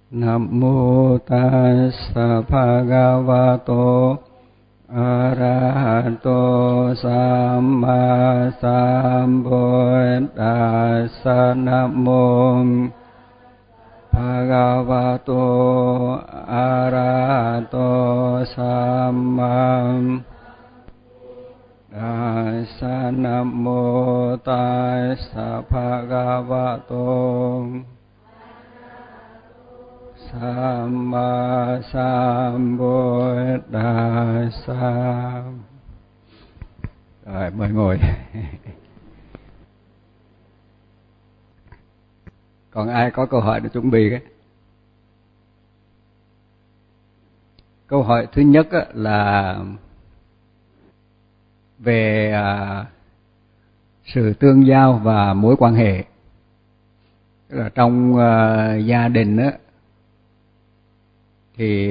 Nam mô Tassa Bhagavato Arahato Samma Sambuddhassa. Nam mô Bhagavato Arahato Samma Tassa. Nam mô Tassa Bhagavato Samma Sambuddhassa. Rồi, mời ngồi. Còn ai có câu hỏi để chuẩn bị cái? Câu hỏi thứ nhất là về sự tương giao và mối quan hệ. Tức là trong gia đình á, thì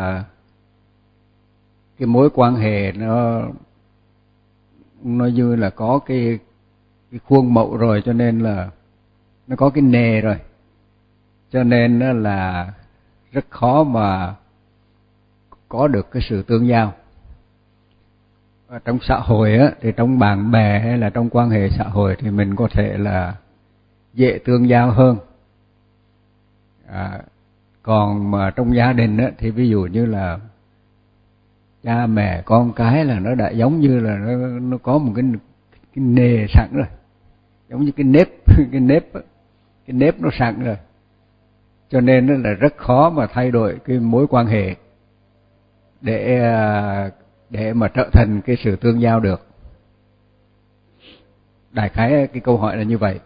cái mối quan hệ nó như là có cái khuôn mẫu rồi, cho nên là nó có cái nề rồi, cho nên là rất khó mà có được cái sự tương giao. Ở trong xã hội á, thì trong bạn bè hay là trong quan hệ xã hội thì mình có thể là dễ tương giao hơn. Còn mà trong gia đình á, thì ví dụ như là cha mẹ con cái là nó đã giống như là nó có một cái nề sẵn rồi, giống như cái nếp nó sẵn rồi, cho nên nó là rất khó mà thay đổi cái mối quan hệ để mà trở thành cái sự tương giao được. Đại khái cái câu hỏi là như vậy.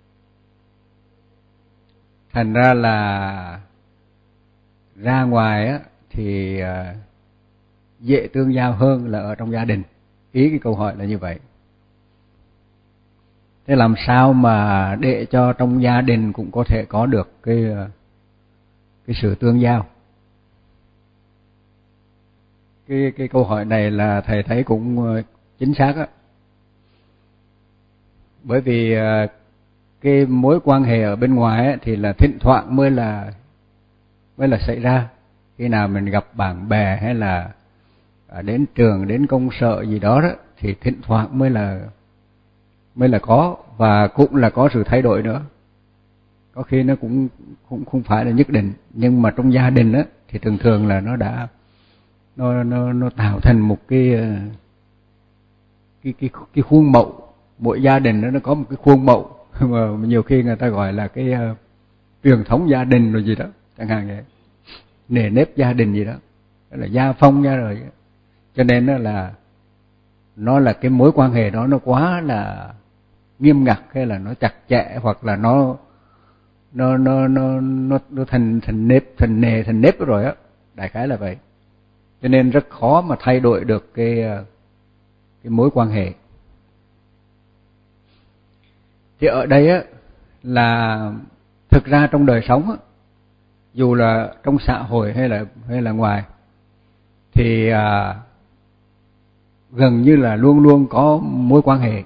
Thành ra là ra ngoài á thì dễ tương giao hơn là ở trong gia đình. Ý cái câu hỏi là như vậy. Thế làm sao mà để cho trong gia đình cũng có thể có được cái sự tương giao? Cái câu hỏi này là thầy thấy cũng chính xác á. Bởi vì cái mối quan hệ ở bên ngoài á, thì là thỉnh thoảng mới là xảy ra. Khi nào mình gặp bạn bè hay là đến trường, đến công sở gì đó đó, thì thỉnh thoảng mới là có, và cũng là có sự thay đổi nữa. Có khi nó cũng không phải là nhất định, nhưng mà trong gia đình á thì thường là nó đã nó tạo thành một cái khuôn mẫu. Mỗi gia đình nó có một cái khuôn mẫu mà nhiều khi người ta gọi là cái truyền thống gia đình rồi gì đó, chẳng hạn vậy, nề nếp gia đình gì đó, là gia phong gia rồi. Cho nên nó là cái mối quan hệ đó nó quá là nghiêm ngặt, hay là nó chặt chẽ, hoặc là nó thành nếp rồi á, đại khái là vậy. Cho nên rất khó mà thay đổi được cái mối quan hệ. Thì ở đây á là thực ra trong đời sống á, dù là trong xã hội hay là ngoài, thì gần như là luôn luôn có mối quan hệ.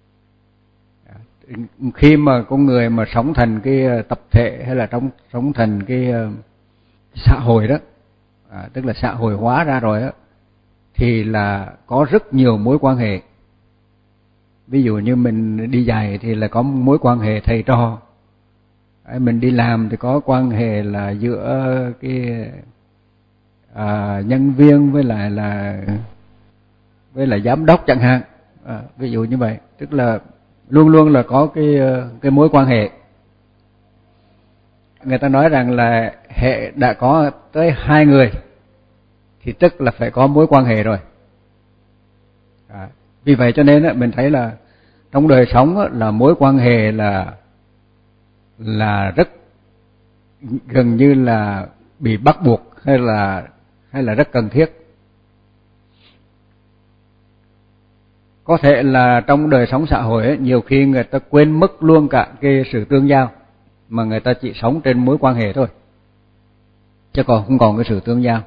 Khi mà con người mà sống thành cái tập thể hay là sống thành cái xã hội đó, tức là xã hội hóa ra rồi á, thì là có rất nhiều mối quan hệ. Ví dụ như mình đi dạy thì là có mối quan hệ thầy trò, mình đi làm thì có quan hệ là giữa cái nhân viên với lại giám đốc chẳng hạn, ví dụ như vậy. Tức là luôn luôn là có cái mối quan hệ. Người ta nói rằng là hệ đã có tới 2 người thì tức là phải có mối quan hệ rồi. Vì vậy cho nên mình thấy là trong đời sống là mối quan hệ là rất gần như là bị bắt buộc, hay là rất cần thiết. Có thể là trong đời sống xã hội ấy, nhiều khi người ta quên mất luôn cả cái sự tương giao, mà người ta chỉ sống trên mối quan hệ thôi, chứ còn không còn cái sự tương giao.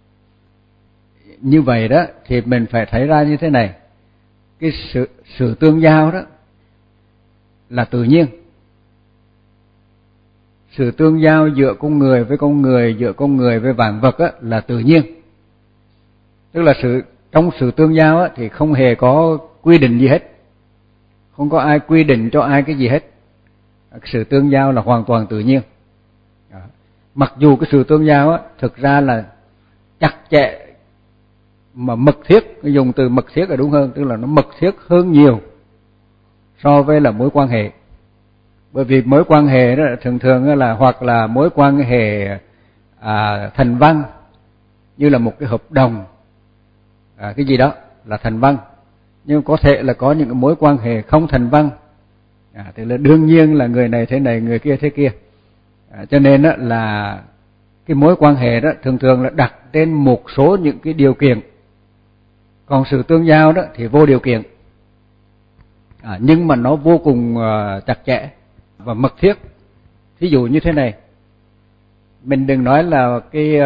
Như vậy đó thì mình phải thấy ra như thế này, cái sự tương giao đó là tự nhiên. sự tương giao giữa con người với con người, giữa con người với vạn vật á, là tự nhiên. Tức là trong sự tương giao á, thì không hề có quy định gì hết, không có ai quy định cho ai cái gì hết. Sự tương giao là hoàn toàn tự nhiên. Mặc dù cái sự tương giao á, thực ra là chặt chẽ mà mật thiết, dùng từ mật thiết là đúng hơn, tức là nó mật thiết hơn nhiều so với là mối quan hệ. Bởi vì mối quan hệ đó thường thường là hoặc là mối quan hệ thành văn, như là một cái hợp đồng, cái gì đó là thành văn, nhưng có thể là có những cái mối quan hệ không thành văn, thì là đương nhiên là người này thế này, người kia thế kia. Cho nên đó là cái mối quan hệ đó thường thường là đặt trên một số những cái điều kiện, còn sự tương giao đó thì vô điều kiện, nhưng mà nó vô cùng chặt chẽ và mật thiết. Ví dụ như thế này, mình đừng nói là cái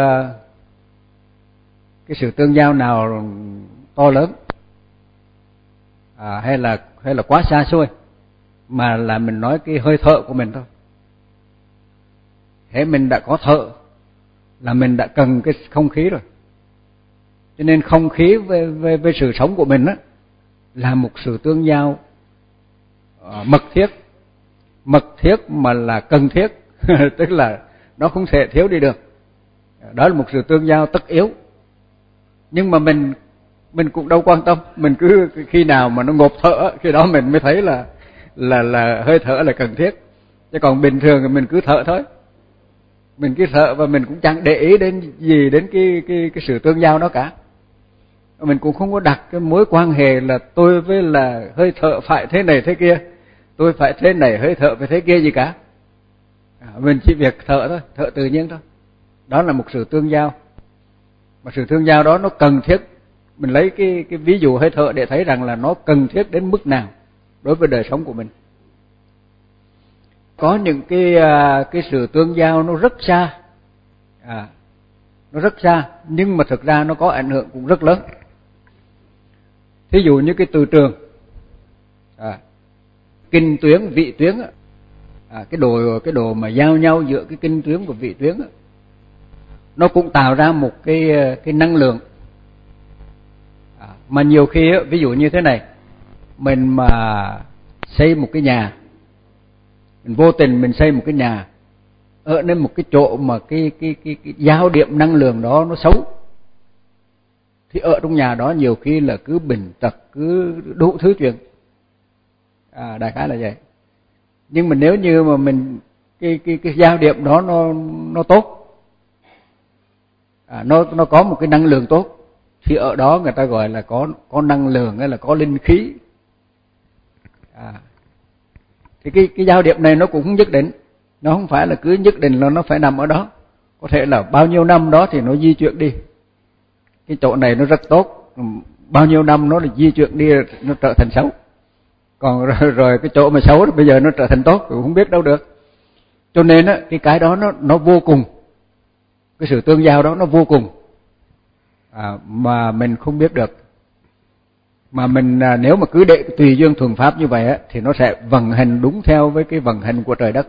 sự tương giao nào to lớn hay là quá xa xôi, mà là mình nói cái hơi thở của mình thôi. Thế mình đã có thở là mình đã cần cái không khí rồi. Cho nên không khí với sự sống của mình á, là một sự tương giao mật thiết mà là cần thiết tức là nó không thể thiếu đi được. Đó là một sự tương giao tất yếu. Nhưng mà mình cũng đâu quan tâm, mình cứ khi nào mà nó ngộp thở, khi đó mình mới thấy là hơi thở là cần thiết. Chứ còn bình thường thì mình cứ thở thôi. Mình cứ thở và mình cũng chẳng để ý đến cái sự tương giao đó cả. Mình cũng không có đặt cái mối quan hệ là tôi với là hơi thở phải thế này thế kia, tôi phải thế này, hơi thở phải thế kia gì cả. Mình chỉ việc thở thôi, thở tự nhiên thôi. Đó là một sự tương giao. Mà sự tương giao đó nó cần thiết. Mình lấy cái ví dụ hơi thở để thấy rằng là nó cần thiết đến mức nào đối với đời sống của mình. Có những cái sự tương giao nó rất xa, nó rất xa, nhưng mà thực ra nó có ảnh hưởng cũng rất lớn. Thí dụ như cái từ trường, kinh tuyến, vị tuyến, cái đồ mà giao nhau giữa cái kinh tuyến và vị tuyến, nó cũng tạo ra một cái năng lượng. Mà nhiều khi ví dụ như thế này, mình mà xây một cái nhà, mình vô tình mình xây một cái nhà ở nên một cái chỗ mà cái giao điểm năng lượng đó nó xấu, thì ở trong nhà đó nhiều khi là cứ bệnh tật, cứ đủ thứ chuyện. Đại khái là vậy. Nhưng mà nếu như mà mình cái giao điểm đó nó tốt, nó có một cái năng lượng tốt, thì ở đó người ta gọi là có năng lượng hay là có linh khí. Thì cái giao điểm này nó cũng không nhất định, nó không phải là cứ nhất định là nó phải nằm ở đó. Có thể là bao nhiêu năm đó thì nó di chuyển đi. Cái chỗ này nó rất tốt, bao nhiêu năm nó là di chuyển đi, nó trở thành xấu. Còn rồi cái chỗ mà xấu bây giờ nó trở thành tốt, cũng không biết đâu được. Cho nên á, cái đó nó vô cùng, cái sự tương giao đó nó vô cùng, mà mình không biết được. Mà mình nếu mà cứ để tùy duyên thuần pháp như vậy á, thì nó sẽ vận hành đúng theo với cái vận hành của trời đất.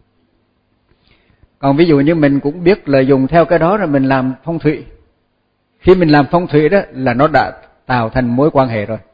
Còn ví dụ như mình cũng biết là dùng theo cái đó rồi mình làm phong thủy. Khi mình làm phong thủy đó là nó đã tạo thành mối quan hệ rồi.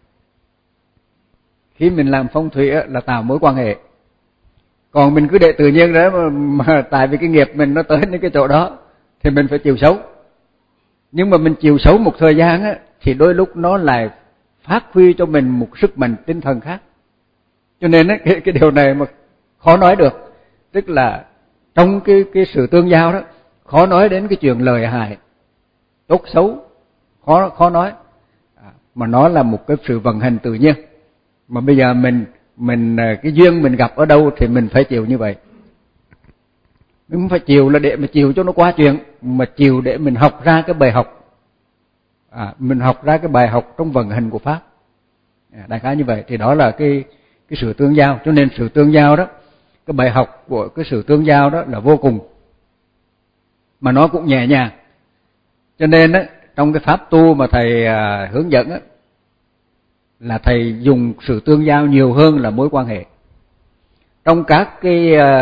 Khi mình làm phong thủy á, là tạo mối quan hệ. Còn mình cứ để tự nhiên đó mà tại vì cái nghiệp mình nó tới đến cái chỗ đó thì mình phải chịu xấu. Nhưng mà mình chịu xấu một thời gian á, thì đôi lúc nó lại phát huy cho mình một sức mạnh tinh thần khác. Cho nên á, cái điều này mà khó nói được. Tức là trong cái sự tương giao đó, khó nói đến cái chuyện lợi hại, tốt xấu, khó nói. Mà nó là một cái sự vận hành tự nhiên. Mà bây giờ mình cái duyên mình gặp ở đâu thì mình phải chịu như vậy. Mình không phải chịu là để mà chịu cho nó qua chuyện, mà chịu để mình học ra cái bài học. Mình học ra cái bài học trong vận hành của pháp. Đại khái như vậy thì đó là cái sự tương giao. Cho nên sự tương giao đó, cái bài học của cái sự tương giao đó là vô cùng, mà nó cũng nhẹ nhàng. Cho nên á, trong cái pháp tu mà thầy hướng dẫn á, là thầy dùng sự tương giao nhiều hơn là mối quan hệ. Trong các cái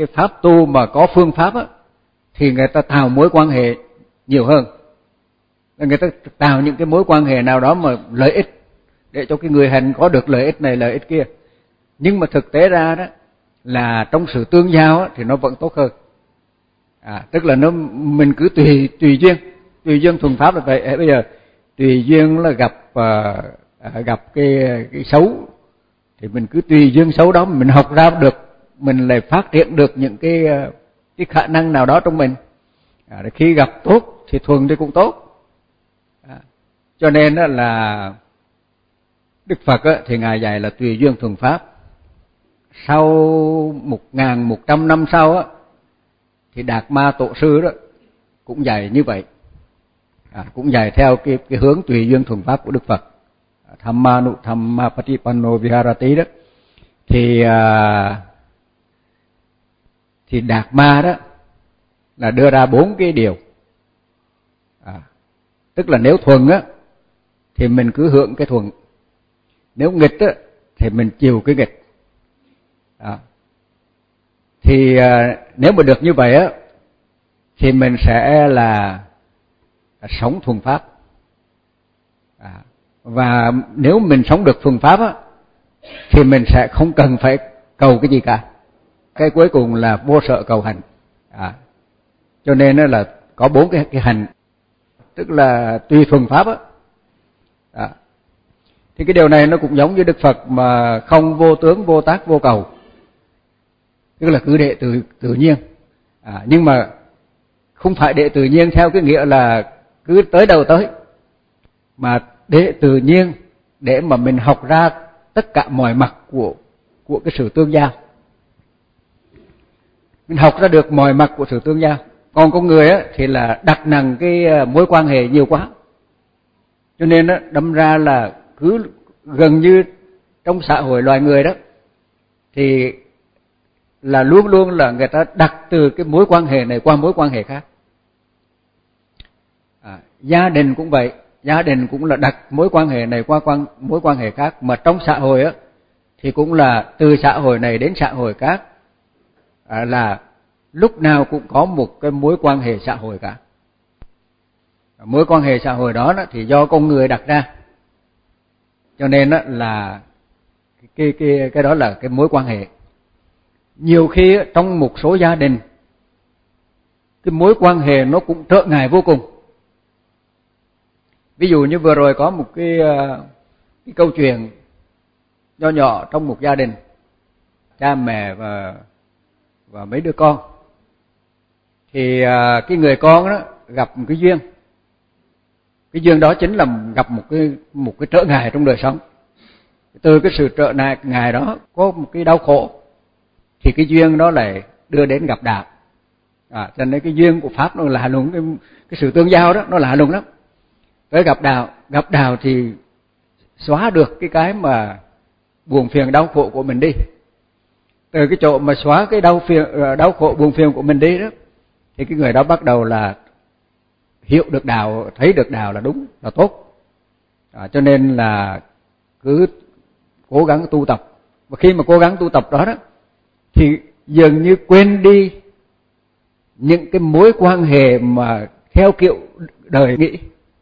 cái pháp tu mà có phương pháp á, thì người ta tạo mối quan hệ nhiều hơn. Người ta tạo những cái mối quan hệ nào đó mà lợi ích để cho cái người hành có được lợi ích này lợi ích kia. Nhưng mà thực tế ra đó là trong sự tương giao á, thì nó vẫn tốt hơn. Tức là mình cứ tùy duyên thuần pháp là vậy. Bây giờ tùy duyên là gặp cái xấu thì mình cứ tùy duyên xấu đó mình học ra được, mình lại phát triển được những cái khả năng nào đó trong mình. Khi gặp tốt thì thuần thì cũng tốt. Cho nên là Đức Phật thì Ngài dạy là tùy duyên thuần pháp. Sau 1100 năm sau thì Đạt Ma Tổ sư đó cũng dạy như vậy. Cũng dạy theo cái hướng tùy duyên thuần pháp của Đức Phật. Thamma nu thamma patipanno viharati đó. Thì Đạt Ma đó là đưa ra 4 cái điều. Tức là nếu thuần á thì mình cứ hưởng cái thuần, nếu nghịch á thì mình chịu cái nghịch. Thì nếu mà được như vậy á thì mình sẽ là sống thuần pháp. Và nếu mình sống được thuần pháp á thì mình sẽ không cần phải cầu cái gì cả. Cái cuối cùng là vô sợ cầu hành. Cho nên là có 4 cái hành, tức là tùy thuần pháp á. Thì cái điều này nó cũng giống như Đức Phật mà không vô tướng, vô tác, vô cầu. Tức là cứ đệ tự nhiên. Nhưng mà không phải đệ tự nhiên theo cái nghĩa là cứ tới đâu tới, mà đệ tự nhiên để mà mình học ra tất cả mọi mặt của cái sự tương giao. Mình học ra được mọi mặt của sự tương giao. Còn con người á thì là đặt nặng cái mối quan hệ nhiều quá. Cho nên á đâm ra là cứ gần như trong xã hội loài người đó thì là luôn luôn là người ta đặt từ cái mối quan hệ này qua mối quan hệ khác. Gia đình cũng vậy, gia đình cũng là đặt mối quan hệ này qua mối quan hệ khác, mà trong xã hội á thì cũng là từ xã hội này đến xã hội khác, là lúc nào cũng có một cái mối quan hệ xã hội cả. Mối quan hệ xã hội đó thì do con người đặt ra. Cho nên là cái đó là cái mối quan hệ. Nhiều khi trong một số gia đình cái mối quan hệ nó cũng trở ngại vô cùng. Ví dụ như vừa rồi có một cái câu chuyện nho nhỏ trong một gia đình, cha mẹ và mấy đứa con. Thì cái người con đó gặp một cái duyên. Cái duyên đó chính là gặp một cái trở ngại trong đời sống. Từ cái sự trở ngại đó có một cái đau khổ, thì cái duyên đó lại đưa đến gặp đạo. Cho nên cái duyên của pháp nó lạ lùng, cái sự tương giao đó nó lạ lùng lắm. Tới gặp đạo thì xóa được cái mà buồn phiền đau khổ của mình đi. Từ cái chỗ mà xóa cái đau khổ buồn phiền của mình đi đó, thì cái người đó bắt đầu là hiểu được đạo, thấy được đạo là đúng, là tốt. Cho nên là cứ cố gắng tu tập. Và khi mà cố gắng tu tập đó thì dường như quên đi những cái mối quan hệ mà theo kiểu đời nghĩ.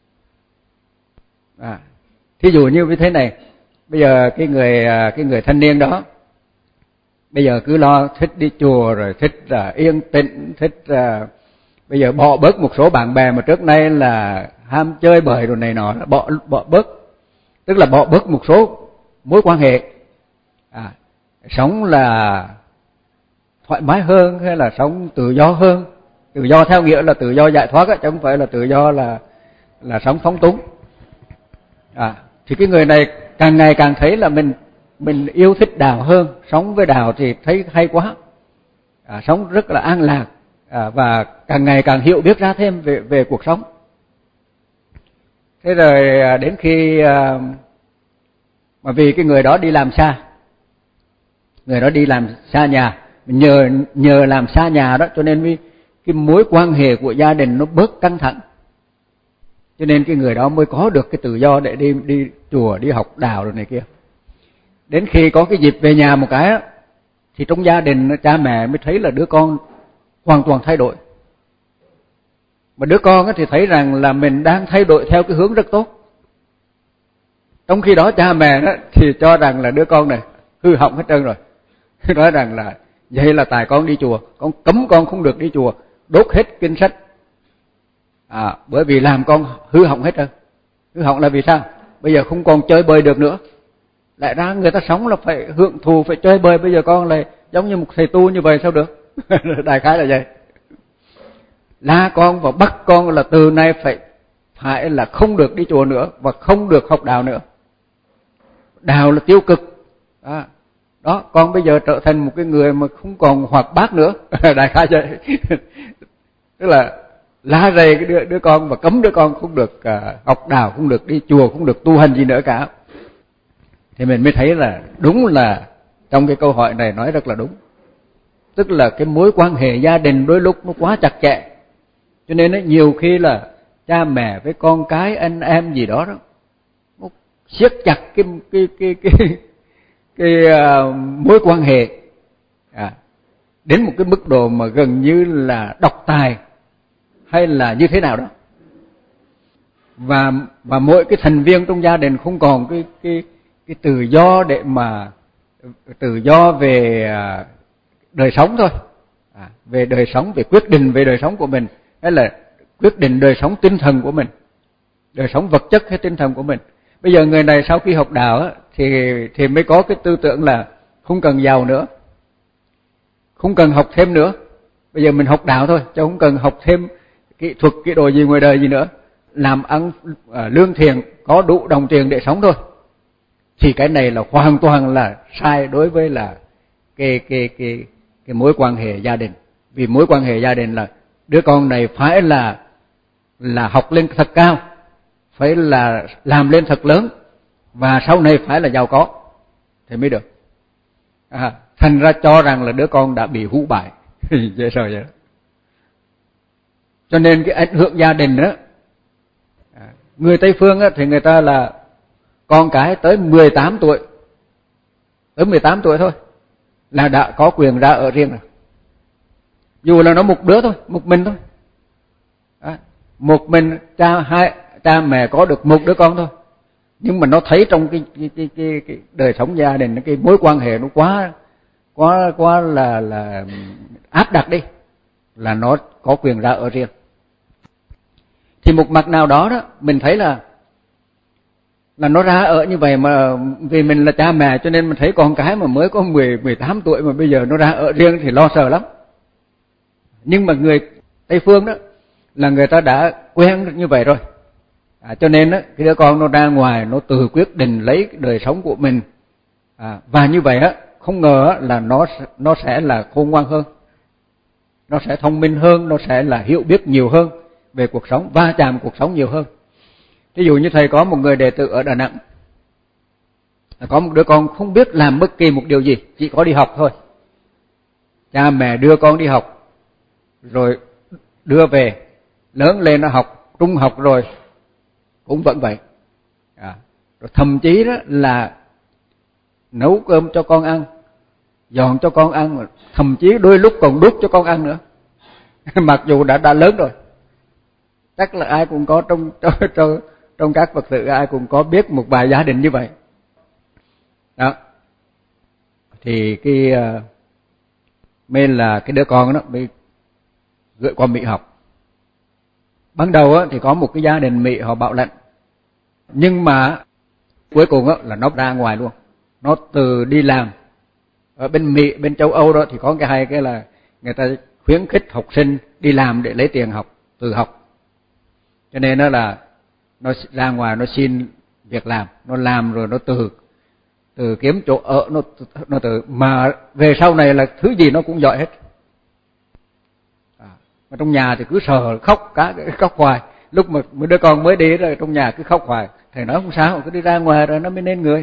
Thí dụ như thế này, bây giờ cái người thanh niên đó bây giờ cứ lo thích đi chùa, rồi thích yên tĩnh, thích bây giờ bỏ bớt một số bạn bè mà trước nay là ham chơi bời rồi này nọ, bỏ bớt, tức là bỏ bớt một số mối quan hệ. Sống là thoải mái hơn, hay là sống tự do hơn. Tự do theo nghĩa là tự do giải thoát chứ không phải là tự do là sống phóng túng. Thì cái người này càng ngày càng thấy là mình yêu thích đạo hơn, sống với đạo thì thấy hay quá, sống rất là an lạc, và càng ngày càng hiểu biết ra thêm về cuộc sống. Thế rồi đến khi mà vì cái người đó đi làm xa, người đó đi làm xa nhà, nhờ làm xa nhà đó cho nên cái mối quan hệ của gia đình nó bớt căng thẳng. Cho nên cái người đó mới có được cái tự do để đi chùa, đi học đạo rồi này kia. Đến khi có cái dịp về nhà một cái thì trong gia đình cha mẹ mới thấy là đứa con hoàn toàn thay đổi. Mà đứa con thì thấy rằng là mình đang thay đổi theo cái hướng rất tốt. Trong khi đó cha mẹ thì cho rằng là đứa con này hư hỏng hết trơn rồi. Nói rằng là vậy là tại con đi chùa, con cấm con không được đi chùa, đốt hết kinh sách. Bởi vì làm con hư hỏng hết trơn. Hư hỏng là vì sao? Bây giờ không còn chơi bời được nữa. Lại ra người ta sống là phải hưởng thụ, phải chơi bời, bây giờ con lại giống như một thầy tu như vậy sao được? Đại khái là vậy. La con và bắt con là từ nay phải là không được đi chùa nữa và không được học đạo nữa. Đạo là tiêu cực. Đó, con bây giờ trở thành một cái người mà không còn hoạt bát nữa. Đại khái vậy. Tức là la rầy cái đứa con và cấm đứa con không được học đạo, không được đi chùa, không được tu hành gì nữa cả. Thì mình mới thấy là đúng là trong cái câu hỏi này nói rất là đúng. Tức là cái mối quan hệ gia đình đôi lúc nó quá chặt chẽ. Cho nên nhiều khi là cha mẹ với con cái, anh em gì đó nó siết chặt cái mối quan hệ đến một cái mức độ mà gần như là độc tài hay là như thế nào đó. Và mỗi cái thành viên trong gia đình không còn cái tự do để mà tự do về đời sống thôi. Về đời sống, về quyết định về đời sống của mình, hay là quyết định đời sống tinh thần của mình, đời sống vật chất hay tinh thần của mình. Bây giờ người này sau khi học đạo thì mới có cái tư tưởng là không cần giàu nữa, không cần học thêm nữa. Bây giờ mình học đạo thôi, chứ không cần học thêm kỹ thuật, kỹ đồ gì ngoài đời gì nữa. Làm ăn lương thiện, có đủ đồng tiền để sống thôi. Thì cái này là hoàn toàn là sai đối với là cái mối quan hệ gia đình. Vì mối quan hệ gia đình là đứa con này phải là học lên thật cao, phải là làm lên thật lớn, và sau này phải là giàu có thì mới được. Thành ra cho rằng là đứa con đã bị hủ bại. Dễ sợ vậy đó. Cho nên cái ảnh hưởng gia đình đó, người Tây Phương thì người ta là con cái tới 18 tuổi, tới 18 tuổi thôi là đã có quyền ra ở riêng rồi. Dù là nó một đứa thôi, một mình thôi. Một mình cha mẹ có được một đứa con thôi. Nhưng mà nó thấy trong cái đời sống gia đình, cái mối quan hệ nó quá là áp đặt đi, là nó có quyền ra ở riêng. Thì một mặt nào đó mình thấy là nó ra ở như vậy, mà vì mình là cha mẹ cho nên mình thấy con cái mà mới có 18 tuổi mà bây giờ nó ra ở riêng thì lo sợ lắm. Nhưng mà người Tây Phương đó là người ta đã quen như vậy rồi. Cho nên cái đứa con nó ra ngoài nó tự quyết định lấy đời sống của mình. Và như vậy không ngờ là nó sẽ là khôn ngoan hơn, nó sẽ thông minh hơn, nó sẽ là hiểu biết nhiều hơn về cuộc sống, va chạm cuộc sống nhiều hơn. Ví dụ như thầy có một người đệ tử ở Đà Nẵng, có một đứa con không biết làm bất kỳ một điều gì, chỉ có đi học thôi. Cha mẹ đưa con đi học, rồi đưa về, lớn lên nó học, trung học rồi cũng vẫn vậy. Rồi thậm chí đó là nấu cơm cho con ăn, dọn cho con ăn, thậm chí đôi lúc còn đút cho con ăn nữa. Mặc dù đã lớn rồi. Chắc là ai cũng có trong các Phật tử ai cũng có biết một vài gia đình như vậy. Đó. Thì mới là cái đứa con đó mới gửi qua Mỹ học. Ban đầu thì có một cái gia đình Mỹ họ bảo lãnh, nhưng mà cuối cùng là nó ra ngoài luôn. Nó từ đi làm ở bên Mỹ, bên châu Âu đó thì có cái là người ta khuyến khích học sinh đi làm để lấy tiền học, tự học. Cho nên đó là nó ra ngoài nó xin việc làm, nó làm rồi nó từ kiếm chỗ ở, nó từ mà về sau này là thứ gì nó cũng giỏi hết. Mà trong nhà thì cứ sờ khóc khóc hoài. Lúc mà đứa con mới đi rồi trong nhà cứ khóc hoài. Thầy nói không sao, cứ đi ra ngoài rồi nó mới nên người.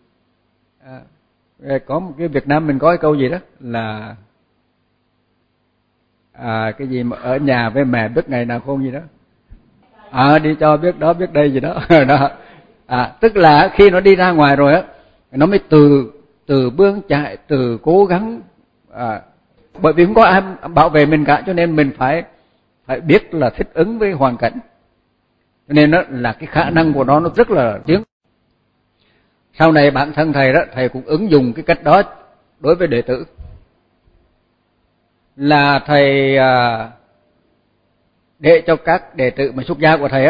Có một cái Việt Nam mình có cái câu gì đó là cái gì mà ở nhà với mẹ biết ngày nào khôn gì đó. Đi cho biết đó biết đây gì đó. Đó. Tức là khi nó đi ra ngoài rồi nó mới từ bươn chạy, từ cố gắng Bởi vì không có ai bảo vệ mình cả, cho nên mình phải biết là thích ứng với hoàn cảnh. Cho nên đó là cái khả năng của nó rất là tiếng. Sau này bản thân thầy đó, thầy cũng ứng dụng cái cách đó đối với đệ tử. Là thầy để cho các đệ tử mà xuất gia của thầy á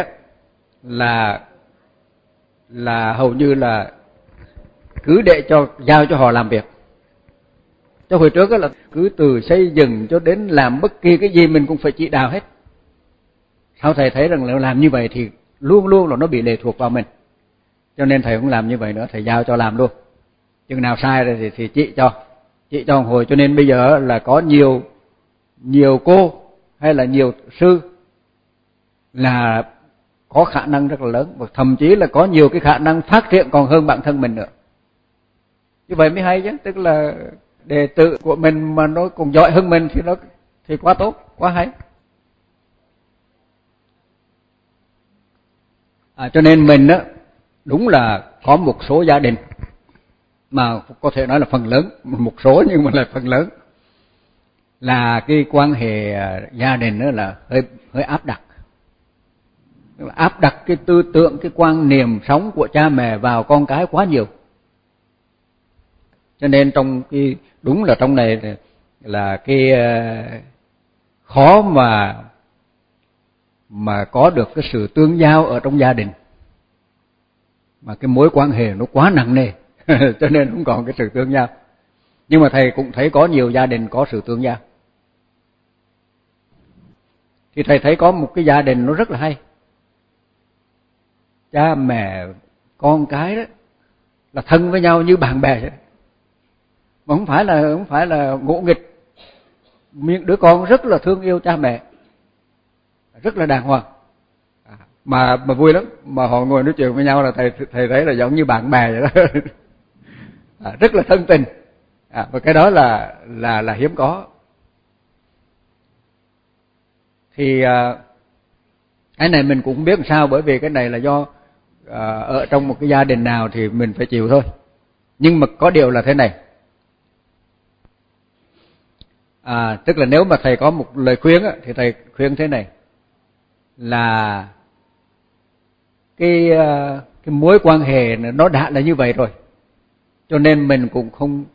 là hầu như là cứ để giao cho họ làm việc. Cho hồi trước là cứ từ xây dựng cho đến làm bất kỳ cái gì mình cũng phải chỉ đạo hết. Sau thầy thấy rằng là làm như vậy thì luôn luôn là nó bị lệ thuộc vào mình. Cho nên thầy cũng làm như vậy nữa, thầy giao cho làm luôn. Chừng nào sai rồi thì chỉ cho hồi. Cho nên bây giờ là có nhiều cô hay là nhiều sư là có khả năng rất là lớn, và thậm chí là có nhiều cái khả năng phát triển còn hơn bản thân mình nữa. Như vậy mới hay chứ, tức là đệ tử của mình mà nó cũng giỏi hơn mình thì quá tốt, quá hay. Cho nên mình á, đúng là có một số gia đình mà có thể nói là phần lớn, một số nhưng mà là phần lớn là cái quan hệ gia đình đó là hơi áp đặt. Áp đặt cái tư tưởng, cái quan niệm sống của cha mẹ vào con cái quá nhiều. Cho nên đúng là trong này là cái khó mà có được cái sự tương giao ở trong gia đình. Mà cái mối quan hệ nó quá nặng nề cho nên không còn cái sự tương giao. Nhưng mà thầy cũng thấy có nhiều gia đình có sự tương giao. Thì thầy thấy có một cái gia đình nó rất là hay. Cha mẹ con cái đó là thân với nhau như bạn bè vậy. Mà không phải là ngỗ nghịch. Đứa con rất là thương yêu cha mẹ, rất là đàng hoàng. Mà vui lắm, mà họ ngồi nói chuyện với nhau là thầy thấy là giống như bạn bè vậy đó. Rất là thân tình. Và cái đó là hiếm có. Thì cái này mình cũng không biết làm sao, bởi vì cái này là do ở trong một cái gia đình nào thì mình phải chịu thôi. Nhưng mà có điều là thế này. Tức là nếu mà thầy có một lời khuyên á, thì thầy khuyên thế này là cái mối quan hệ nó đã là như vậy rồi, cho nên mình cũng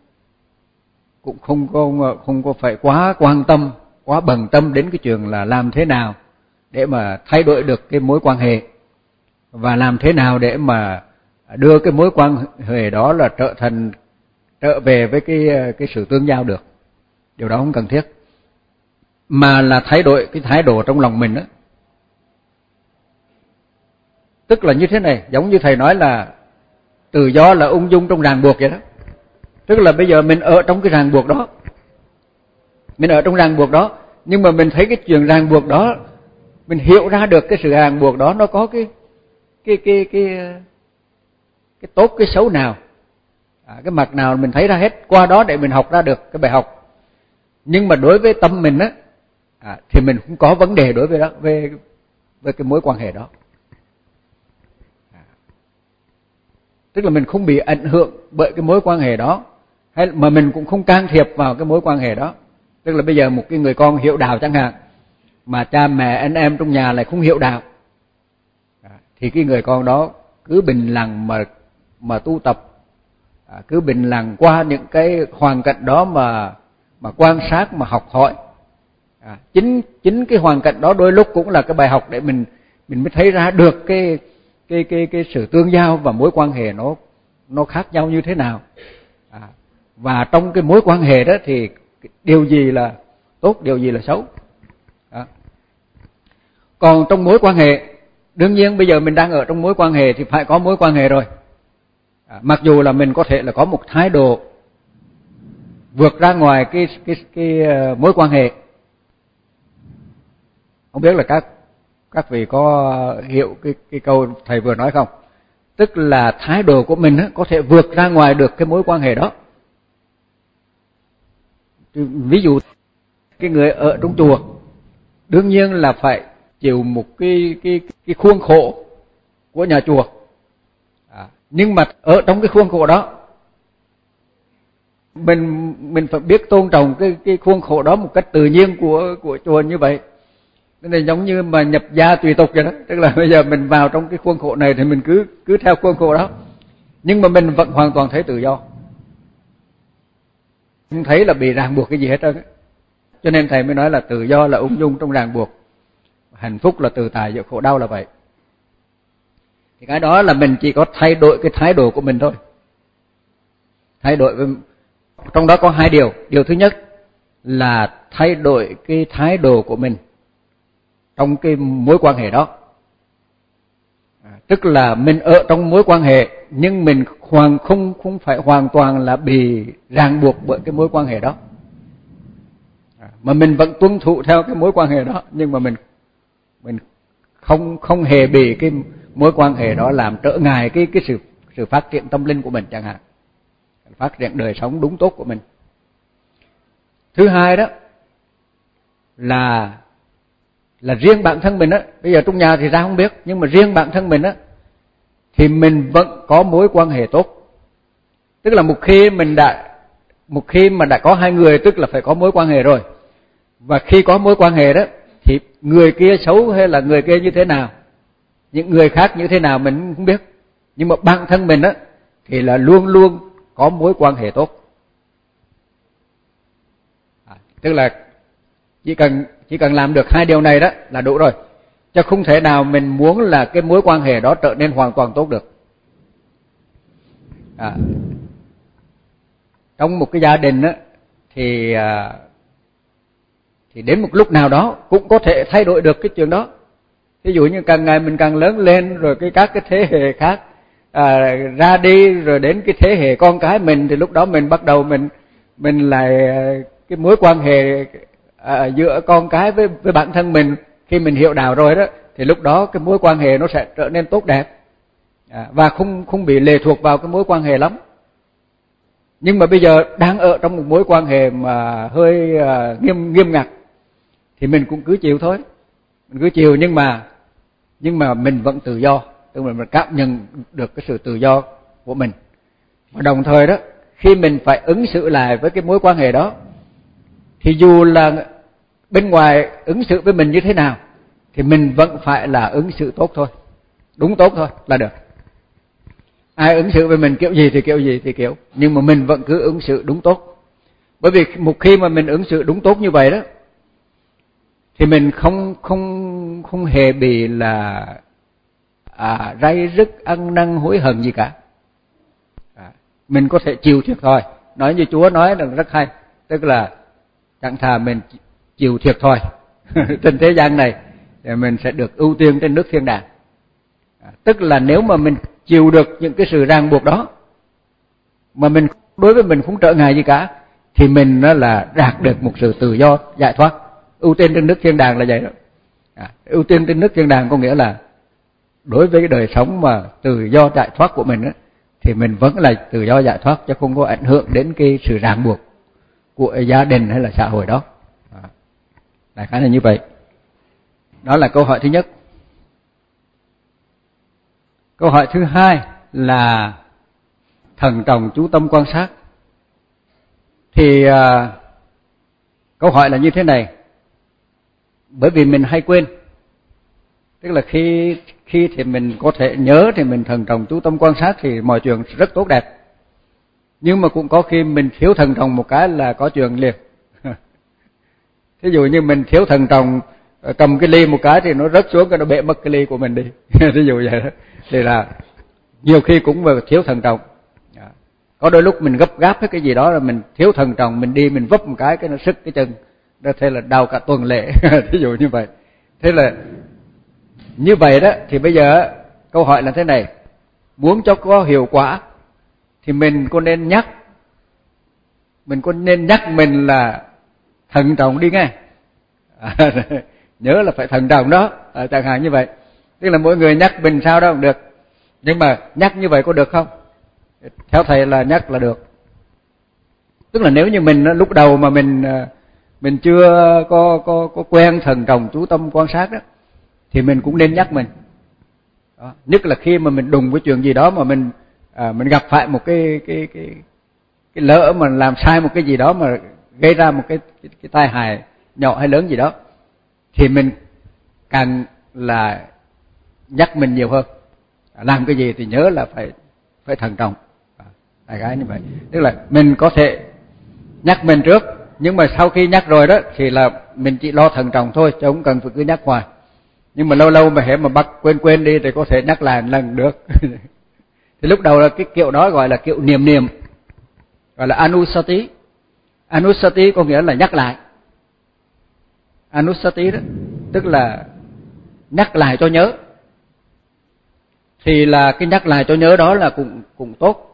không có phải quá quan tâm, quá bận tâm đến cái chuyện là làm thế nào để mà thay đổi được cái mối quan hệ, và làm thế nào để mà đưa cái mối quan hệ đó là trở về với cái sự tương giao được. Điều đó không cần thiết, mà là thay đổi cái thái độ trong lòng mình đó. Tức là như thế này, giống như thầy nói là tự do là ung dung trong ràng buộc vậy đó. Tức là bây giờ mình ở trong cái ràng buộc đó, nhưng mà mình thấy cái chuyện ràng buộc đó, mình hiểu ra được cái sự ràng buộc đó nó có cái tốt cái xấu nào, cái mặt nào mình thấy ra hết, qua đó để mình học ra được cái bài học. Nhưng mà đối với tâm mình á, thì mình không có vấn đề đối với đó, với cái mối quan hệ đó. Tức là mình không bị ảnh hưởng bởi cái mối quan hệ đó, hay mà mình cũng không can thiệp vào cái mối quan hệ đó. Tức là bây giờ một cái người con hiểu đạo chẳng hạn, mà cha mẹ anh em trong nhà lại không hiểu đạo, thì cái người con đó cứ bình lặng mà tu tập, cứ bình lặng qua những cái hoàn cảnh đó mà quan sát, mà học hỏi. Chính cái hoàn cảnh đó đôi lúc cũng là cái bài học để mình mới thấy ra được cái sự tương giao và mối quan hệ nó khác nhau như thế nào. Và trong cái mối quan hệ đó thì điều gì là tốt, điều gì là xấu. Còn trong mối quan hệ, đương nhiên bây giờ mình đang ở trong mối quan hệ thì phải có mối quan hệ rồi. Mặc dù là mình có thể là có một thái độ vượt ra ngoài cái mối quan hệ. Không biết là các vị có hiểu cái câu thầy vừa nói không? Tức là thái độ của mình có thể vượt ra ngoài được cái mối quan hệ đó. Ví dụ cái người ở trong chùa đương nhiên là phải chịu một cái khuôn khổ của nhà chùa. Nhưng mà ở trong cái khuôn khổ đó Mình phải biết tôn trọng cái khuôn khổ đó một cách tự nhiên của chùa như vậy. Nên giống như mà nhập gia tùy tục vậy đó, tức là bây giờ mình vào trong cái khuôn khổ này thì mình cứ theo khuôn khổ đó, nhưng mà mình vẫn hoàn toàn thấy tự do, không thấy là bị ràng buộc cái gì hết trơn. Cho nên thầy mới nói là tự do là ung dung trong ràng buộc, hạnh phúc là tự tại giữa khổ đau là vậy. Thì cái đó là mình chỉ có thay đổi cái thái độ của mình thôi. Thay đổi trong đó có hai điều. Điều thứ nhất là thay đổi cái thái độ của mình trong cái mối quan hệ đó. Tức là mình ở trong mối quan hệ nhưng mình không phải hoàn toàn là bị ràng buộc bởi cái mối quan hệ đó, mà mình vẫn tuân thủ theo cái mối quan hệ đó, nhưng mà mình không hề bị cái mối quan hệ đó làm trở ngại cái sự phát triển tâm linh của mình chẳng hạn, phát triển đời sống đúng tốt của mình. Thứ hai đó là riêng bản thân mình á, bây giờ trong nhà thì ra không biết, nhưng mà riêng bản thân mình á thì mình vẫn có mối quan hệ tốt. Tức là một khi mà đã có hai người tức là phải có mối quan hệ rồi. Và khi có mối quan hệ đó thì người kia xấu hay là người kia như thế nào, những người khác như thế nào mình không biết, nhưng mà bản thân mình á thì là luôn luôn có mối quan hệ tốt. Tức là chỉ cần làm được hai điều này đó là đủ rồi, chứ không thể nào mình muốn là cái mối quan hệ đó trở nên hoàn toàn tốt được. Trong một cái gia đình á thì đến một lúc nào đó cũng có thể thay đổi được cái chuyện đó. Ví dụ như càng ngày mình càng lớn lên rồi các cái thế hệ khác ra đi, rồi đến cái thế hệ con cái mình thì lúc đó mình bắt đầu mình lại cái mối quan hệ giữa con cái với bản thân mình, khi mình hiểu đạo rồi đó thì lúc đó cái mối quan hệ nó sẽ trở nên tốt đẹp và không bị lệ thuộc vào cái mối quan hệ lắm. Nhưng mà bây giờ đang ở trong một mối quan hệ mà hơi nghiêm ngặt thì mình cũng cứ chịu thôi, mình cứ chịu, nhưng mà mình vẫn tự do, tức là mình cảm nhận được cái sự tự do của mình. Và đồng thời đó, khi mình phải ứng xử lại với cái mối quan hệ đó thì dù là bên ngoài ứng xử với mình như thế nào thì mình vẫn phải là ứng xử tốt thôi, đúng tốt thôi là được. Ai ứng xử với mình kiểu gì thì kiểu, nhưng mà mình vẫn cứ ứng xử đúng tốt. Bởi vì một khi mà mình ứng xử đúng tốt như vậy đó thì mình không hề bị là ray rứt, ăn năn, hối hận gì cả. Mình có thể chịu thiệt thòi, nói như Chúa nói là rất hay, tức là chẳng thà mình chịu thiệt thòi trên thế gian này thì mình sẽ được ưu tiên trên nước thiên đàng. Tức là nếu mà mình chịu được những cái sự ràng buộc đó mà đối với mình không trở ngại gì cả thì mình nó là đạt được một sự tự do giải thoát. Ưu tiên trên nước thiên đàng là vậy đó. Ưu tiên trên nước thiên đàng có nghĩa là đối với cái đời sống mà tự do giải thoát của mình đó, thì mình vẫn là tự do giải thoát, chứ không có ảnh hưởng đến cái sự ràng buộc của gia đình hay là xã hội đó. Đại khái là như vậy. Đó là câu hỏi thứ nhất. Câu hỏi thứ hai là thận trọng chú tâm quan sát. Thì câu hỏi là như thế này, bởi vì mình hay quên. Tức là khi thì mình có thể nhớ thì mình thận trọng chú tâm quan sát thì mọi chuyện rất tốt đẹp. Nhưng mà cũng có khi mình thiếu thận trọng một cái là có chuyện liền. Thí dụ như mình thiếu thận trọng cầm cái ly một cái thì nó rớt xuống, cái nó bể mất cái ly của mình đi. Thí dụ vậy đó. Thì là nhiều khi cũng thiếu thận trọng. Có đôi lúc mình gấp gáp cái gì đó là mình thiếu thận trọng, mình đi mình vấp một cái nó sứt cái chân, đó thế là đau cả tuần lễ. Thí dụ như vậy. Thế là như vậy đó thì bây giờ câu hỏi là thế này, muốn cho có hiệu quả thì mình có nên nhắc mình là thận trọng đi nghe. Nhớ là phải thận trọng đó, chẳng hạn như vậy. Tức là mỗi người nhắc mình sao đó cũng được, nhưng mà nhắc như vậy có được không? Theo thầy là nhắc là được. Tức là nếu như mình lúc đầu mà mình chưa có quen thận trọng chú tâm quan sát đó thì mình cũng nên nhắc mình. Đó. Nhất là khi mà mình đụng với chuyện gì đó mà mình gặp phải một cái lỡ mà làm sai một cái gì đó mà gây ra một cái tai hại nhỏ hay lớn gì đó, thì mình càng là nhắc mình nhiều hơn. Làm cái gì thì nhớ là phải thận trọng. Đại khái như vậy. Tức là mình có thể nhắc mình trước, nhưng mà sau khi nhắc rồi đó thì là mình chỉ lo thận trọng thôi, chứ không cần phải cứ nhắc hoài. Nhưng mà lâu lâu mà hễ mà bắt quên đi thì có thể nhắc lại một lần được. Thì lúc đầu là cái kiểu đó gọi là kiểu niệm, gọi là anusati. Anusati có nghĩa là nhắc lại. Anusati đó tức là nhắc lại cho nhớ. Thì là cái nhắc lại cho nhớ đó là cũng tốt.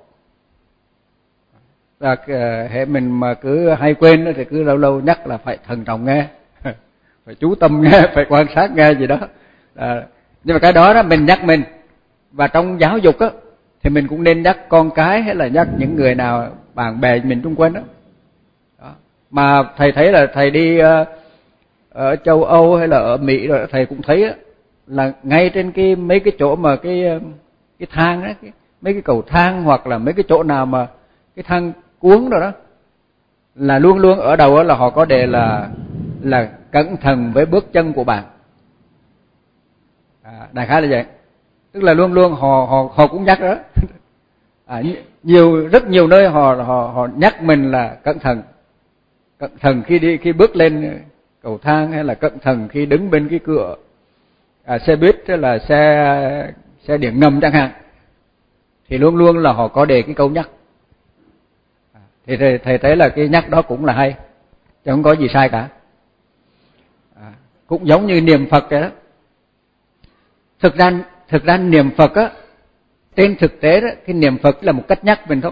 Và hệ mình mà cứ hay quên thì cứ lâu lâu nhắc là phải thận trọng nghe, phải chú tâm nghe, phải quan sát nghe gì đó. Nhưng mà cái đó đó mình nhắc mình. Và trong giáo dục á thì mình cũng nên nhắc con cái hay là nhắc những người nào bạn bè mình xung quanh đó. Mà thầy thấy là thầy đi ở châu Âu hay là ở Mỹ rồi thầy cũng thấy á, là ngay trên mấy cái chỗ mà cái thang á, mấy cái cầu thang hoặc là mấy cái chỗ nào mà cái thang cuốn rồi đó, là luôn luôn ở đầu đó là họ có đề là cẩn thận với bước chân của bạn. Đại khái là vậy. Tức là luôn luôn họ cũng nhắc đó. Rất nhiều nơi họ nhắc mình là cẩn thận khi bước lên cầu thang, hay là cẩn thận khi đứng bên cái cửa xe buýt hay là xe điện ngầm chẳng hạn, thì luôn luôn là họ có đề cái câu nhắc. Thì thầy thấy là cái nhắc đó cũng là hay, chứ không có gì sai cả. Cũng giống như niệm Phật vậy đó. Thực ra niệm Phật á, trên thực tế đó, cái niệm Phật là một cách nhắc mình thôi.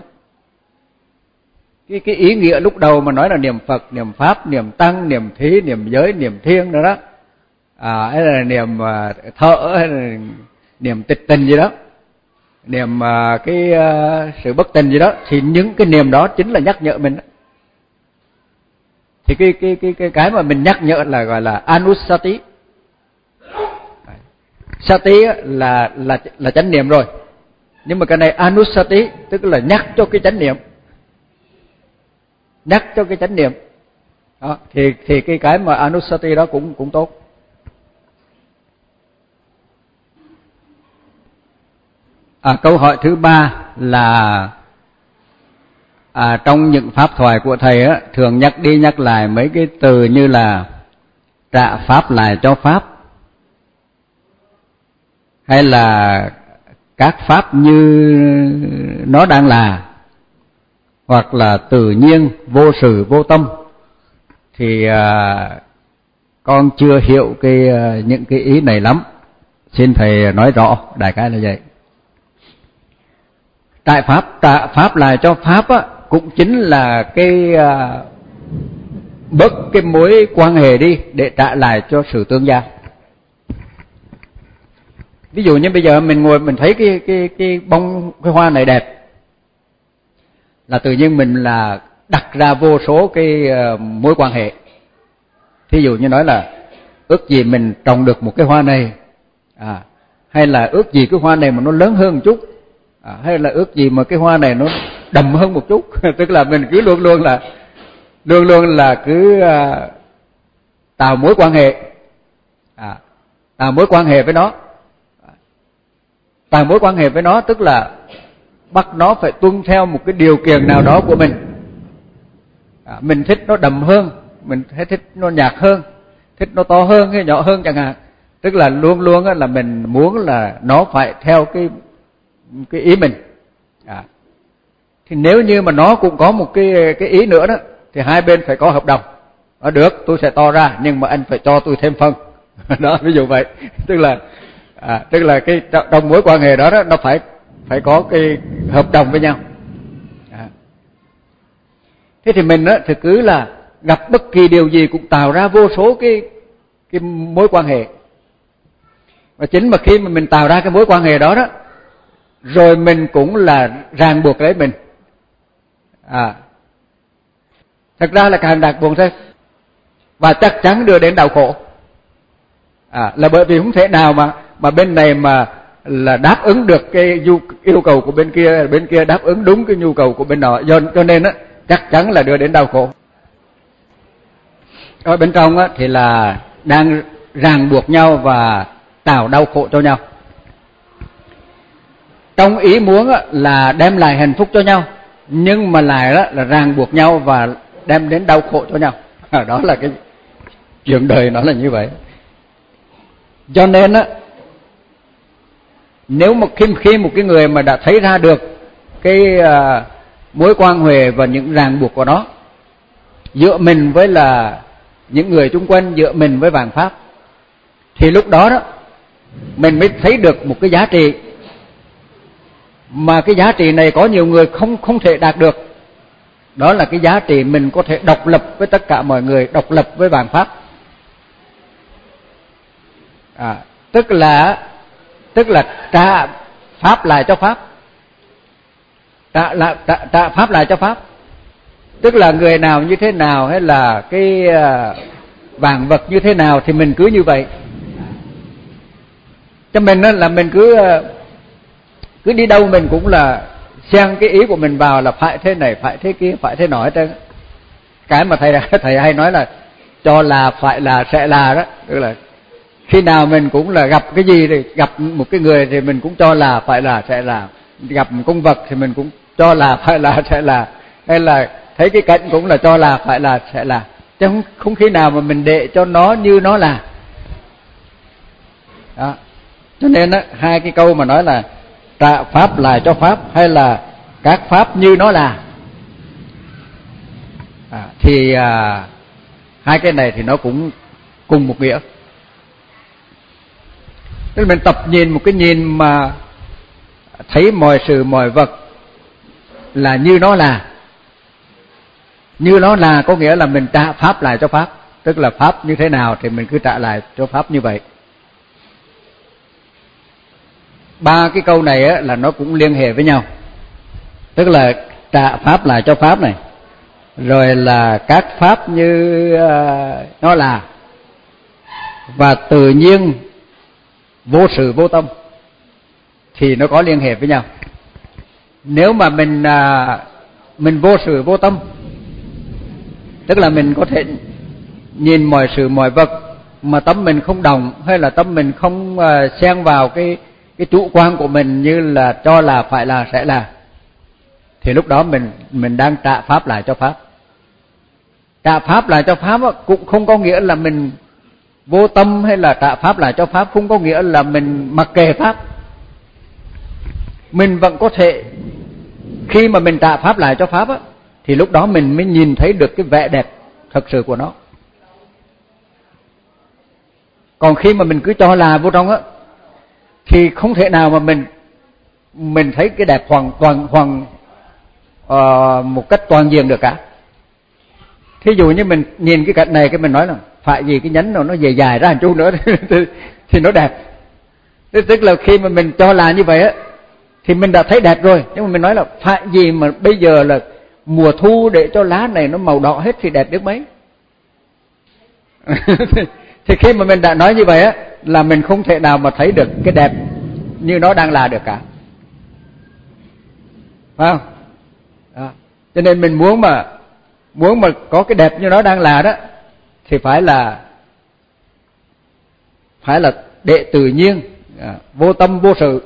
Cái ý nghĩa lúc đầu mà nói là niệm Phật, niệm Pháp, niệm Tăng, niệm Thí, niệm Giới, niệm Thiên đó đó, hay là niệm thở, hay là niệm tịch tình gì đó, niệm cái sự bất tình gì đó, thì những cái niệm đó chính là nhắc nhở mình đó. Thì cái mà mình nhắc nhở là gọi là anusati. Sati là chánh niệm rồi, nhưng mà cái này anusati tức là nhắc cho cái chánh niệm, nhắc cho cái chánh niệm đó. Thì cái mà anusati đó cũng tốt. Câu hỏi thứ 3 là trong những pháp thoại của thầy á, thường nhắc đi nhắc lại mấy cái từ như là trả pháp lại cho pháp, hay là các pháp như nó đang là, hoặc là tự nhiên, vô sự, vô tâm. Thì con chưa hiểu những cái ý này lắm, xin thầy nói rõ. Đại khái là vậy. Trả pháp lại cho pháp á, cũng chính là cái bớt cái mối quan hệ đi để trả lại cho sự tương giao. Ví dụ như bây giờ mình ngồi mình thấy cái hoa này đẹp, là tự nhiên mình là đặt ra vô số cái mối quan hệ. Thí dụ như nói là ước gì mình trồng được một cái hoa này, hay là ước gì cái hoa này mà nó lớn hơn một chút, hay là ước gì mà cái hoa này nó đậm hơn một chút. Tức là mình cứ luôn luôn là cứ tạo mối quan hệ, tạo mối quan hệ với nó. Tạo mối quan hệ với nó tức là bắt nó phải tuân theo một cái điều kiện nào đó của mình. Mình thích nó đậm hơn, mình thích nó nhạt hơn, thích nó to hơn hay nhỏ hơn chẳng hạn. Tức là luôn luôn là mình muốn là nó phải theo cái ý mình. Thì nếu như mà nó cũng có một cái ý nữa đó, thì hai bên phải có hợp đồng. Nó được, tôi sẽ to ra, nhưng mà anh phải cho tôi thêm phân. Đó, ví dụ vậy. Tức là cái trong mối quan hệ đó nó phải có cái hợp đồng với nhau. Thế thì mình thì cứ là gặp bất kỳ điều gì cũng tạo ra vô số cái mối quan hệ. Và chính mà khi mà mình tạo ra cái mối quan hệ đó đó, rồi mình cũng là ràng buộc lấy mình. Thật ra là càng ràng buộc thôi, và chắc chắn đưa đến đau khổ. Là bởi vì không thể nào mà bên này mà là đáp ứng được cái yêu cầu của bên kia đáp ứng đúng cái nhu cầu của bên đó. Cho nên á, chắc chắn là đưa đến đau khổ. Ở bên trong á, thì là đang ràng buộc nhau và tạo đau khổ cho nhau. Trong ý muốn á, là đem lại hạnh phúc cho nhau, nhưng mà lại đó là ràng buộc nhau và đem đến đau khổ cho nhau. Đó là cái chuyện đời nó là như vậy. Cho nên á, nếu mà khi một cái người mà đã thấy ra được cái mối quan hệ và những ràng buộc của nó giữa mình với là những người chung quanh, giữa mình với vạn pháp, thì lúc đó đó mình mới thấy được một cái giá trị mà cái giá trị này có nhiều người không thể đạt được. Đó là cái giá trị mình có thể độc lập với tất cả mọi người, độc lập với vạn pháp. Tức là trả pháp lại cho pháp, trả pháp lại cho pháp. Tức là người nào như thế nào, hay là cái vạn vật như thế nào thì mình cứ như vậy. Cho mình là mình cứ đi đâu mình cũng là xen cái ý của mình vào, là phải thế này, phải thế kia, phải thế nọ hết trơn. Cái mà thầy hay nói là cho là, phải là, sẽ là đó. Tức là khi nào mình cũng là gặp cái gì thì gặp một cái người thì mình cũng cho là, phải là, sẽ là. Gặp một con vật thì mình cũng cho là, phải là, sẽ là. Hay là thấy cái cảnh cũng là cho là, phải là, sẽ là. Chứ không khi nào mà mình để cho nó như nó là. Đó. Cho nên á, hai cái câu mà nói là trả pháp lại cho pháp, hay là các pháp như nó là, thì hai cái này thì nó cũng cùng một nghĩa. Tức là mình tập nhìn một cái nhìn mà thấy mọi sự mọi vật là như nó là. Như nó là có nghĩa là mình trả pháp lại cho pháp. Tức là pháp như thế nào thì mình cứ trả lại cho pháp như vậy. Ba cái câu này á, là nó cũng liên hệ với nhau. Tức là trả pháp lại cho pháp này, rồi là các pháp như nó là, và tự nhiên vô sự vô tâm, thì nó có liên hệ với nhau. Nếu mà mình vô sự vô tâm, tức là mình có thể nhìn mọi sự mọi vật mà tâm mình không động, hay là tâm mình không xen vào cái chủ quan của mình, như là cho là, phải là, sẽ là, thì lúc đó mình đang trả pháp lại cho pháp. Trả pháp lại cho pháp cũng không có nghĩa là mình vô tâm, hay là trả pháp lại cho pháp không có nghĩa là mình mặc kệ pháp. Mình vẫn có thể, khi mà mình trả pháp lại cho pháp á, thì lúc đó mình mới nhìn thấy được cái vẻ đẹp thật sự của nó. Còn khi mà mình cứ cho là vô trong á, thì không thể nào mà mình thấy cái đẹp một cách toàn diện được cả. Thí dụ như mình nhìn cái cảnh này, cái mình nói là phải gì cái nhánh nó dài dài ra một chút nữa thì nó đẹp. Tức là khi mà mình cho là như vậy á, thì mình đã thấy đẹp rồi. Nhưng mà mình nói là phải gì mà bây giờ là mùa thu để cho lá này nó màu đỏ hết thì đẹp được mấy. Thì khi mà mình đã nói như vậy á, là mình không thể nào mà thấy được cái đẹp như nó đang là được cả. Phải không? Đó. Cho nên mình muốn mà có cái đẹp như nó đang là đó, thì phải là để tự nhiên, vô tâm vô sự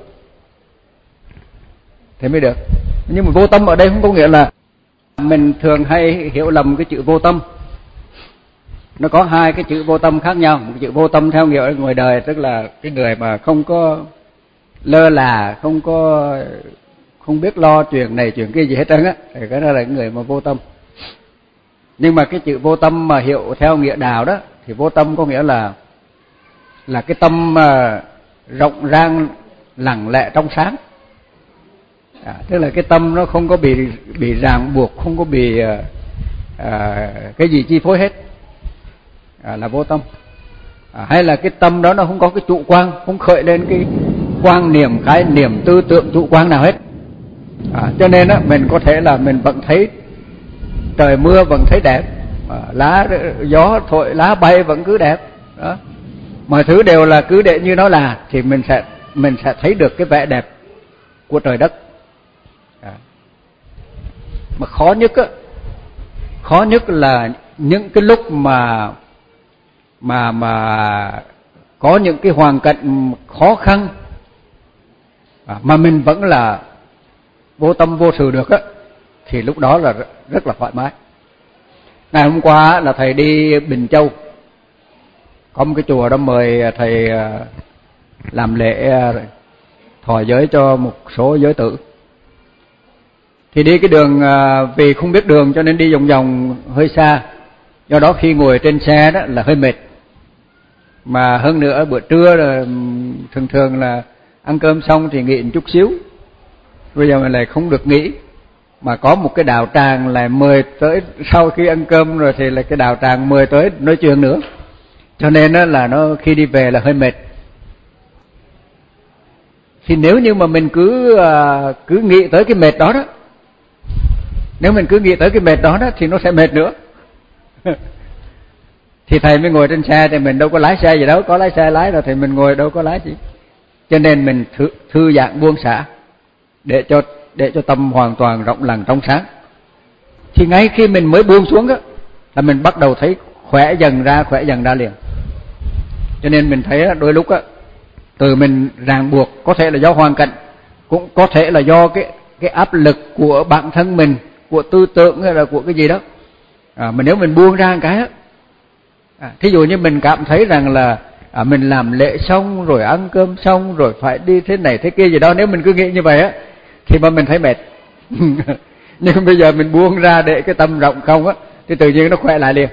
thì mới được. Nhưng mà vô tâm ở đây không có nghĩa là, mình thường hay hiểu lầm cái chữ vô tâm. Nó có hai cái chữ vô tâm khác nhau. Một chữ vô tâm theo nghĩa ngoài đời, tức là cái người mà không có lơ là, không biết lo chuyện này chuyện kia gì hết trơn á, thì cái đó là người mà vô tâm. Nhưng mà cái chữ vô tâm mà hiểu theo nghĩa đạo đó, thì vô tâm có nghĩa là cái tâm rộng rang, lặng lẽ, trong sáng. Tức là cái tâm nó không có bị ràng buộc, không có bị cái gì chi phối hết, là vô tâm. Hay là cái tâm đó nó không có cái chủ quan, không khởi lên cái quan niệm, khái niệm, tư tưởng chủ quan nào hết. Cho nên á, mình có thể là mình vẫn thấy trời mưa vẫn thấy đẹp, lá gió thổi lá bay vẫn cứ đẹp đó. Mọi thứ đều là cứ để như nó là, thì mình sẽ thấy được cái vẻ đẹp của trời đất. Mà khó nhất á, Khó nhất là những cái lúc mà có những cái hoàn cảnh khó khăn mà mình vẫn là vô tâm vô sự được á, thì lúc đó là rất là thoải mái. Ngày hôm qua là thầy đi Bình Châu, có một cái chùa đó mời thầy làm lễ thọ giới cho một số giới tử. Thì đi cái đường, vì không biết đường cho nên đi vòng vòng hơi xa, do đó khi ngồi trên xe đó là hơi mệt. Mà hơn nữa bữa trưa là thường là ăn cơm xong thì nghỉ một chút xíu, bây giờ mình lại không được nghỉ, mà có một cái đạo tràng lại mời tới sau khi ăn cơm rồi thì là cái đạo tràng mời tới nói chuyện nữa, cho nên đó là nó khi đi về là hơi mệt. Thì nếu như mà mình cứ nghĩ tới cái mệt đó, nếu mình cứ nghĩ tới cái mệt đó thì nó sẽ mệt nữa. Thì thầy mới ngồi trên xe, thì mình đâu có lái xe gì đâu, có lái xe lái rồi thì mình ngồi đâu có lái gì. Cho nên mình thư giãn buông xả để cho tâm hoàn toàn rộng lặng trong sáng. Thì ngay khi mình mới buông xuống đó là mình bắt đầu thấy khỏe dần ra liền. Cho nên mình thấy đôi lúc từ mình ràng buộc, có thể là do hoàn cảnh, cũng có thể là do cái áp lực của bản thân mình, của tư tưởng hay là của cái gì đó. Mà nếu mình buông ra một cái thí dụ như mình cảm thấy rằng là mình làm lễ xong rồi ăn cơm xong rồi phải đi thế này thế kia gì đó, nếu mình cứ nghĩ như vậy thì mà mình thấy mệt. Nhưng bây giờ mình buông ra để cái tâm rộng không thì tự nhiên nó khỏe lại liền.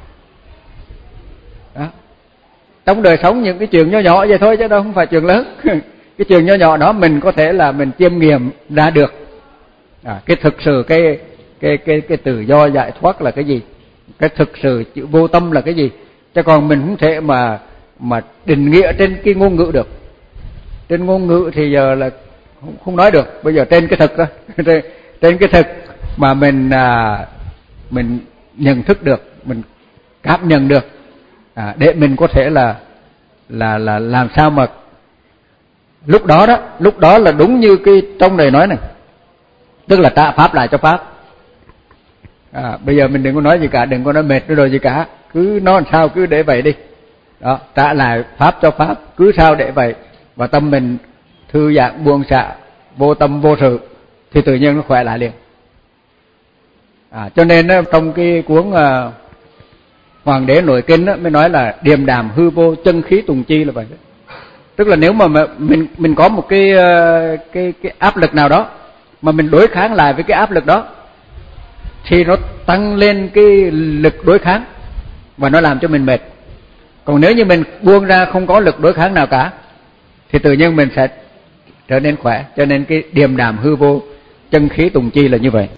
Đó. Trong đời sống những cái chuyện nhỏ nhỏ vậy thôi chứ đâu không phải chuyện lớn. Cái chuyện nhỏ nhỏ đó mình có thể là mình chiêm nghiệm ra được. Cái thực sự cái tự do giải thoát là cái gì? Cái thực sự chữ vô tâm là cái gì? Chứ còn mình không thể mà định nghĩa trên cái ngôn ngữ được. Trên ngôn ngữ thì giờ là không nói được. Bây giờ trên cái thực đó, trên cái thực mà mình nhận thức được, mình cảm nhận được, để mình có thể là làm sao mà lúc đó là đúng như cái trong này nói này, tức là trả pháp lại cho pháp. Bây giờ mình đừng có nói gì cả, đừng có nói mệt rồi gì cả, cứ nói sao cứ để vậy đi. Đó, trả lại pháp cho pháp, cứ sao để vậy, và tâm mình thư giãn buông xả, vô tâm vô sự thì tự nhiên nó khỏe lại liền. Cho nên trong cái cuốn Hoàng đế nội kinh mới nói là điềm đạm hư vô chân khí tùng chi là vậy. Tức là nếu mà mình có một cái áp lực nào đó mà mình đối kháng lại với cái áp lực đó thì nó tăng lên cái lực đối kháng và nó làm cho mình mệt. Còn nếu như mình buông ra không có lực đối kháng nào cả thì tự nhiên mình sẽ trở nên khỏe. Cho nên cái điềm đạm hư vô chân khí tùng chi là như vậy.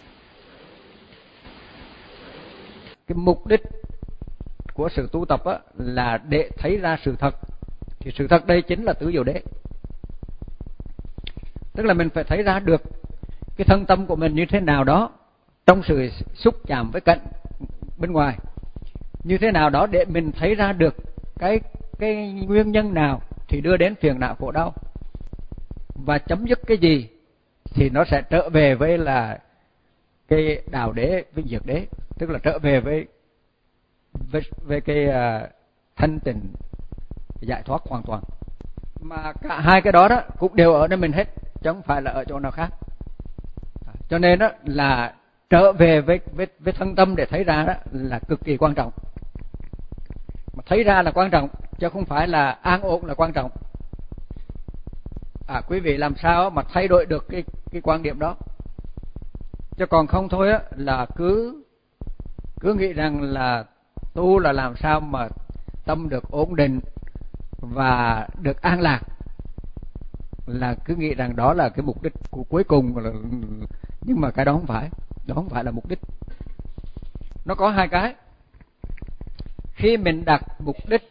Cái mục đích của sự tu tập là để thấy ra sự thật. Thì sự thật đây chính là tứ diệu đế. Tức là mình phải thấy ra được cái thân tâm của mình như thế nào đó trong sự xúc chạm với cảnh bên ngoài, như thế nào đó để mình thấy ra được cái nguyên nhân nào thì đưa đến phiền não khổ đau, và chấm dứt cái gì thì nó sẽ trở về với là cái đạo đế với diệt đế, tức là trở về với cái thanh tịnh giải thoát hoàn toàn. Mà cả hai cái đó cũng đều ở nơi mình hết, chứ không phải là ở chỗ nào khác. Cho nên là trở về với thân tâm để thấy ra là cực kỳ quan trọng. Mà thấy ra là quan trọng, chứ không phải là an ổn là quan trọng. Quý vị làm sao mà thay đổi được cái quan điểm đó. Chứ còn không thôi là cứ nghĩ rằng là tu là làm sao mà tâm được ổn định và được an lạc, là cứ nghĩ rằng đó là cái mục đích của cuối cùng. Nhưng mà cái đó không phải là mục đích. Nó có hai cái. Khi mình đặt mục đích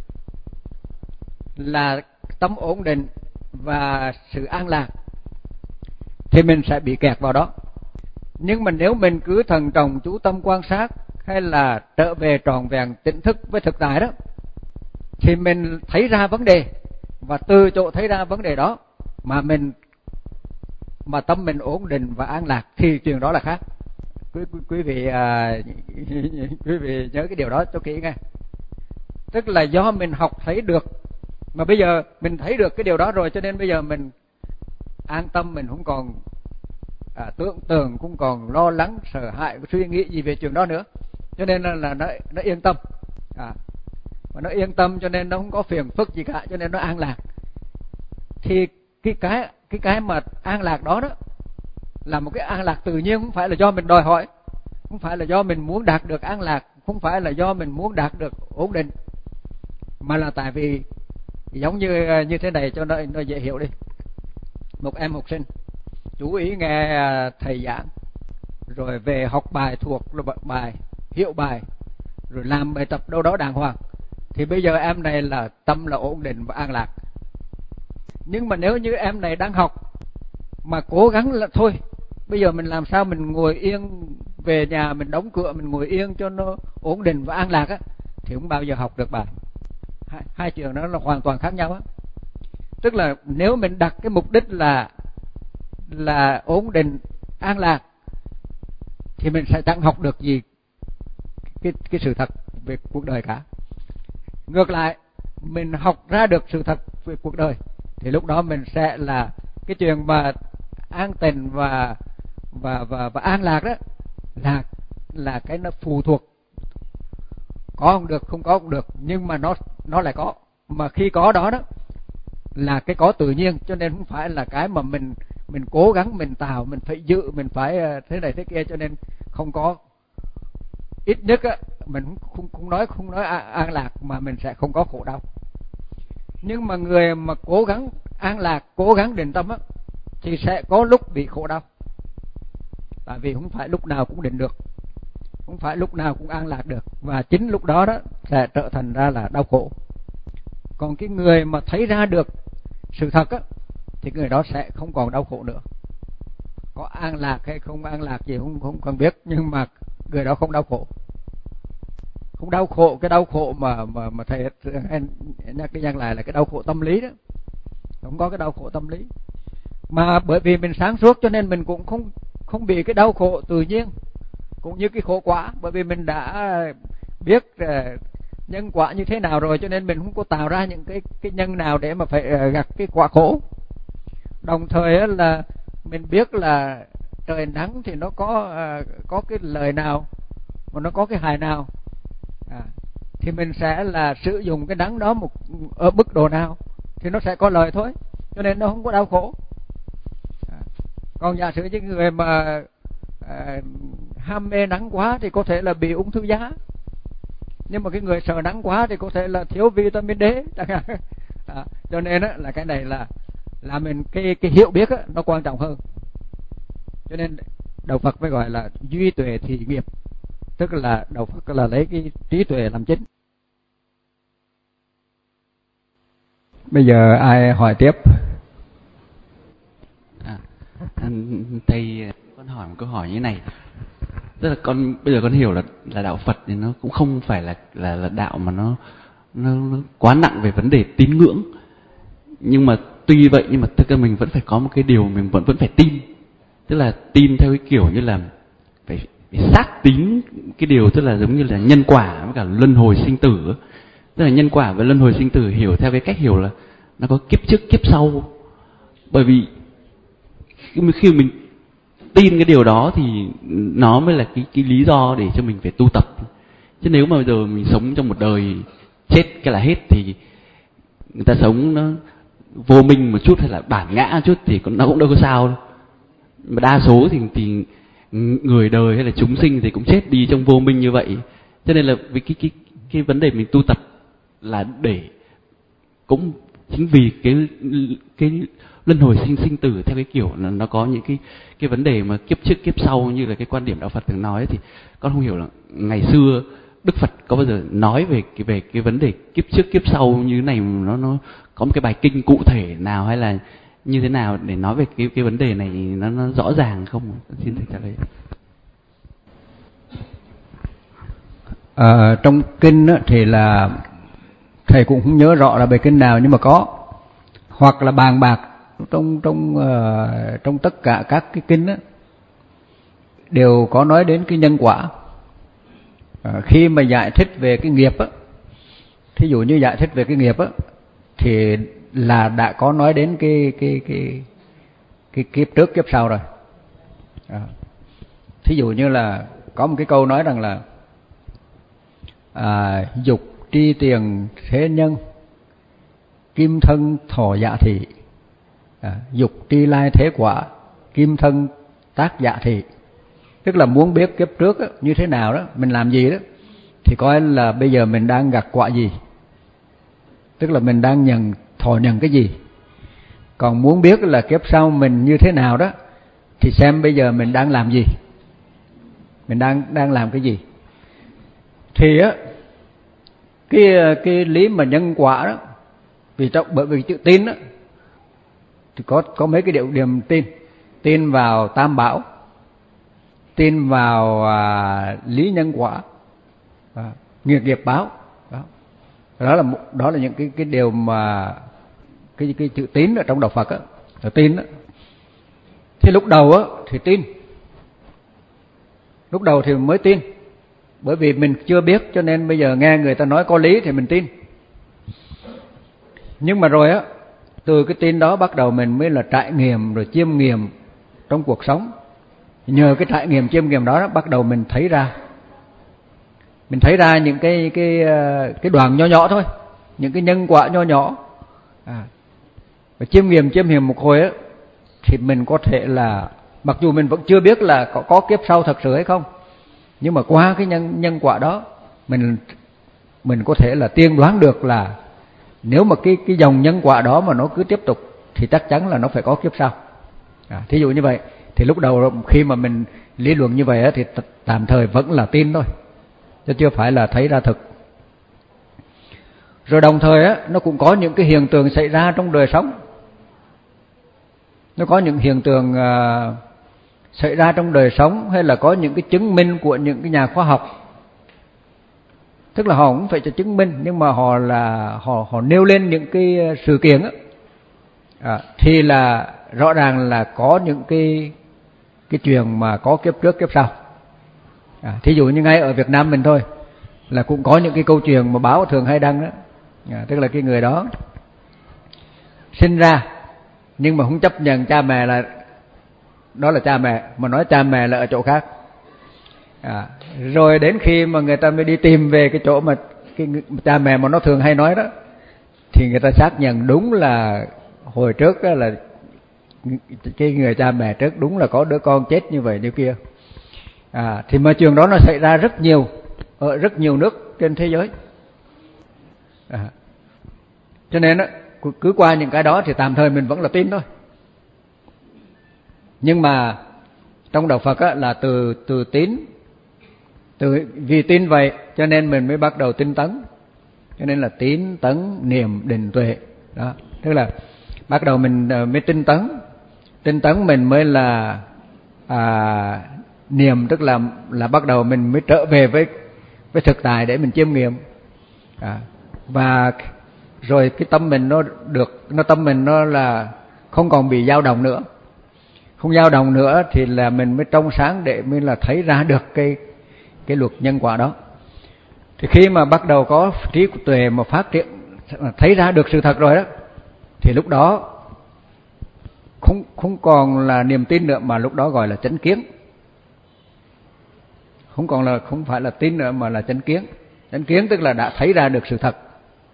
là tâm ổn định và sự an lạc thì mình sẽ bị kẹt vào đó. Nhưng mà nếu mình cứ thần trọng chú tâm quan sát, hay là trở về tròn vẹn tỉnh thức với thực tại đó, thì mình thấy ra vấn đề, và từ chỗ thấy ra vấn đề đó mà tâm mình ổn định và an lạc thì chuyện đó là khác. quý vị quý vị nhớ cái điều đó cho kỹ nghe. Tức là do mình học thấy được, mà bây giờ mình thấy được cái điều đó rồi, cho nên bây giờ mình an tâm, mình không còn tưởng tượng, cũng còn lo lắng sợ hãi suy nghĩ gì về chuyện đó nữa, cho nên là nó yên tâm, mà nó yên tâm cho nên nó không có phiền phức gì cả, cho nên nó an lạc. Thì cái mà an lạc đó là một cái an lạc tự nhiên, không phải là do mình đòi hỏi, không phải là do mình muốn đạt được an lạc, không phải là do mình muốn đạt được ổn định, mà là tại vì giống như thế này cho nó dễ hiểu đi. Một em học sinh chú ý nghe thầy giảng, rồi về học bài, thuộc bài, hiểu bài, rồi làm bài tập đâu đó đàng hoàng, thì bây giờ em này là tâm là ổn định và an lạc. Nhưng mà nếu như em này đang học mà cố gắng là thôi bây giờ mình làm sao mình ngồi yên, về nhà mình đóng cửa, mình ngồi yên cho nó ổn định và an lạc thì không bao giờ học được bài. Hai chuyện đó là hoàn toàn khác nhau Tức là nếu mình đặt cái mục đích là ổn định, an lạc, thì mình sẽ chẳng học được gì cái sự thật về cuộc đời cả. Ngược lại, mình học ra được sự thật về cuộc đời thì lúc đó mình sẽ là cái chuyện mà an tịnh và an lạc đó là cái nó phụ thuộc, có không được, không có không được, nhưng mà nó lại có. Mà khi có đó là cái có tự nhiên, cho nên không phải là cái mà mình cố gắng mình tạo, mình phải giữ, mình phải thế này thế kia, cho nên không có. Ít nhất mình không nói an lạc mà mình sẽ không có khổ đau. Nhưng mà người mà cố gắng an lạc, cố gắng định tâm thì sẽ có lúc bị khổ đau, tại vì không phải lúc nào cũng định được, không phải lúc nào cũng an lạc được, và chính lúc đó sẽ trở thành ra là đau khổ. Còn cái người mà thấy ra được sự thật thì người đó sẽ không còn đau khổ nữa. Có an lạc hay không an lạc gì không cần biết, nhưng mà người đó không đau khổ. Không đau khổ, cái đau khổ mà thầy nhắc đi nhắc lại là cái đau khổ tâm lý đó. Không có cái đau khổ tâm lý. Mà bởi vì mình sáng suốt cho nên mình cũng không bị cái đau khổ tự nhiên, cũng như cái khổ quả, bởi vì mình đã biết nhân quả như thế nào rồi, cho nên mình không có tạo ra những cái nhân nào để mà phải gặp cái quả khổ. Đồng thời là mình biết là trời nắng thì nó có cái lợi nào mà nó có cái hại nào, thì mình sẽ là sử dụng cái nắng đó ở mức độ nào thì nó sẽ có lợi thôi, cho nên nó không có đau khổ. Còn giả sử những người mà ham mê nắng quá thì có thể là bị ung thư da, nhưng mà cái người sợ nắng quá thì có thể là thiếu vitamin D chẳng hạn. Cho nên là cái này là mình cái hiểu biết nó quan trọng hơn. Cho nên đạo Phật mới gọi là duy tuệ thị nghiệp, tức là đạo Phật là lấy cái trí tuệ làm chính. Bây giờ ai hỏi tiếp? Thầy, con hỏi một câu hỏi như thế này. Tức là bây giờ con hiểu là đạo Phật thì nó cũng không phải là đạo mà nó quá nặng về vấn đề tín ngưỡng. Nhưng mà tuy vậy nhưng mà thực ra mình vẫn phải có một cái điều mình vẫn phải tin. Tức là tin theo cái kiểu như là phải xác tín cái điều, tức là giống như là nhân quả với cả luân hồi sinh tử. Tức là nhân quả và luân hồi sinh tử hiểu theo cái cách hiểu là nó có kiếp trước kiếp sau. Bởi vì khi mình tin cái điều đó thì nó mới là cái lý do để cho mình phải tu tập. Chứ nếu mà bây giờ mình sống trong một đời chết cái là hết thì người ta sống nó vô minh một chút hay là bản ngã một chút thì nó cũng đâu có sao đâu. Mà đa số thì người đời hay là chúng sinh thì cũng chết đi trong vô minh như vậy. Cho nên là với cái vấn đề mình tu tập là để cũng chính vì cái luân hồi sinh tử theo cái kiểu là nó có những cái vấn đề mà kiếp trước kiếp sau như là cái quan điểm đạo Phật thường nói, thì con không hiểu là ngày xưa Đức Phật có bao giờ nói về cái vấn đề kiếp trước kiếp sau như thế này, nó có một cái bài kinh cụ thể nào hay là như thế nào để nói về cái vấn đề này nó rõ ràng không? Xin thầy trả lời. Trong kinh thì là thầy cũng không nhớ rõ là bài kinh nào, nhưng mà có, hoặc là bàn bạc trong tất cả các cái kinh đều có nói đến cái nhân quả. Khi mà giải thích về cái nghiệp á, thí dụ như giải thích về cái nghiệp á, thì là đã có nói đến cái kiếp trước kiếp sau rồi. Thí dụ như là có một cái câu nói rằng là dục tri tiền thế nhân, kim thân thọ dạ thị. Dục tri lai thế quả, kim thân tác dạ thị. Tức là muốn biết kiếp trước á, như thế nào đó, mình làm gì đó, thì coi là bây giờ mình đang gặt quả gì. Tức là mình đang thọ nhận cái gì. Còn muốn biết là kiếp sau mình như thế nào đó, thì xem bây giờ mình đang làm gì. Mình đang làm cái gì. Thì á, cái lý mà nhân quả đó, bởi vì chữ tin đó, thì có mấy cái điểm tin. Tin vào tam bảo, tin vào lý nhân quả, nghiệp nghiệp báo. Đó là những cái điều mà cái chữ tín ở trong đạo Phật á, là tin á. Thì lúc đầu á thì tin. Lúc đầu thì mới tin. Bởi vì mình chưa biết cho nên bây giờ nghe người ta nói có lý thì mình tin. Nhưng mà rồi á, từ cái tin đó bắt đầu mình mới là trải nghiệm rồi chiêm nghiệm trong cuộc sống. Nhờ cái trải nghiệm chiêm nghiệm đó, bắt đầu mình thấy ra những cái đoạn nho nhỏ thôi, những cái nhân quả nho nhỏ. Và chiêm nghiệm một hồi á, thì mình có thể là, mặc dù mình vẫn chưa biết là có kiếp sau thật sự hay không, nhưng mà qua cái nhân quả đó, mình có thể là tiên đoán được là nếu mà cái dòng nhân quả đó mà nó cứ tiếp tục thì chắc chắn là nó phải có kiếp sau. Thí dụ như vậy, thì lúc đầu khi mà mình lý luận như vậy á, thì tạm thời vẫn là tin thôi, chứ chưa phải là thấy ra thực. Rồi đồng thời á, nó cũng có những cái hiện tượng xảy ra trong đời sống. Nó có những hiện tượng xảy ra trong đời sống, hay là có những cái chứng minh của những cái nhà khoa học. Tức là họ cũng phải cho chứng minh, nhưng mà họ nêu lên những cái sự kiện á, thì là rõ ràng là có những cái chuyện mà có kiếp trước kiếp sau. Thí dụ như ngay ở Việt Nam mình thôi, là cũng có những cái câu chuyện mà báo thường hay đăng đó. Tức là cái người đó sinh ra nhưng mà không chấp nhận cha mẹ là đó là cha mẹ, mà nói cha mẹ là ở chỗ khác. Rồi đến khi mà người ta mới đi tìm về cái chỗ mà cái cha mẹ mà nó thường hay nói đó, thì người ta xác nhận đúng là hồi trước đó là cái người cha mẹ trước đúng là có đứa con chết như vậy như kia. Thì mà chuyện đó nó xảy ra rất nhiều ở rất nhiều nước trên thế giới. Cho nên á, cứ qua những cái đó thì tạm thời mình vẫn là tin thôi. Nhưng mà trong đạo Phật á, là từ tín, vì tin vậy cho nên mình mới bắt đầu tinh tấn. Cho nên là tín tấn niệm định tuệ đó. Tức là bắt đầu mình mới tinh tấn mình mới là niệm, tức là bắt đầu mình mới trở về với thực tại để mình chiêm nghiệm. Và rồi cái tâm mình tâm mình nó là không còn bị dao động nữa. Không dao động nữa thì là mình mới trong sáng để mới là thấy ra được cái luật nhân quả đó. Thì khi mà bắt đầu có trí tuệ mà phát triển, thấy ra được sự thật rồi đó, thì lúc đó không còn là niềm tin nữa, mà lúc đó gọi là chánh kiến. Không phải là tin nữa mà là chánh kiến. Chánh kiến tức là đã thấy ra được sự thật.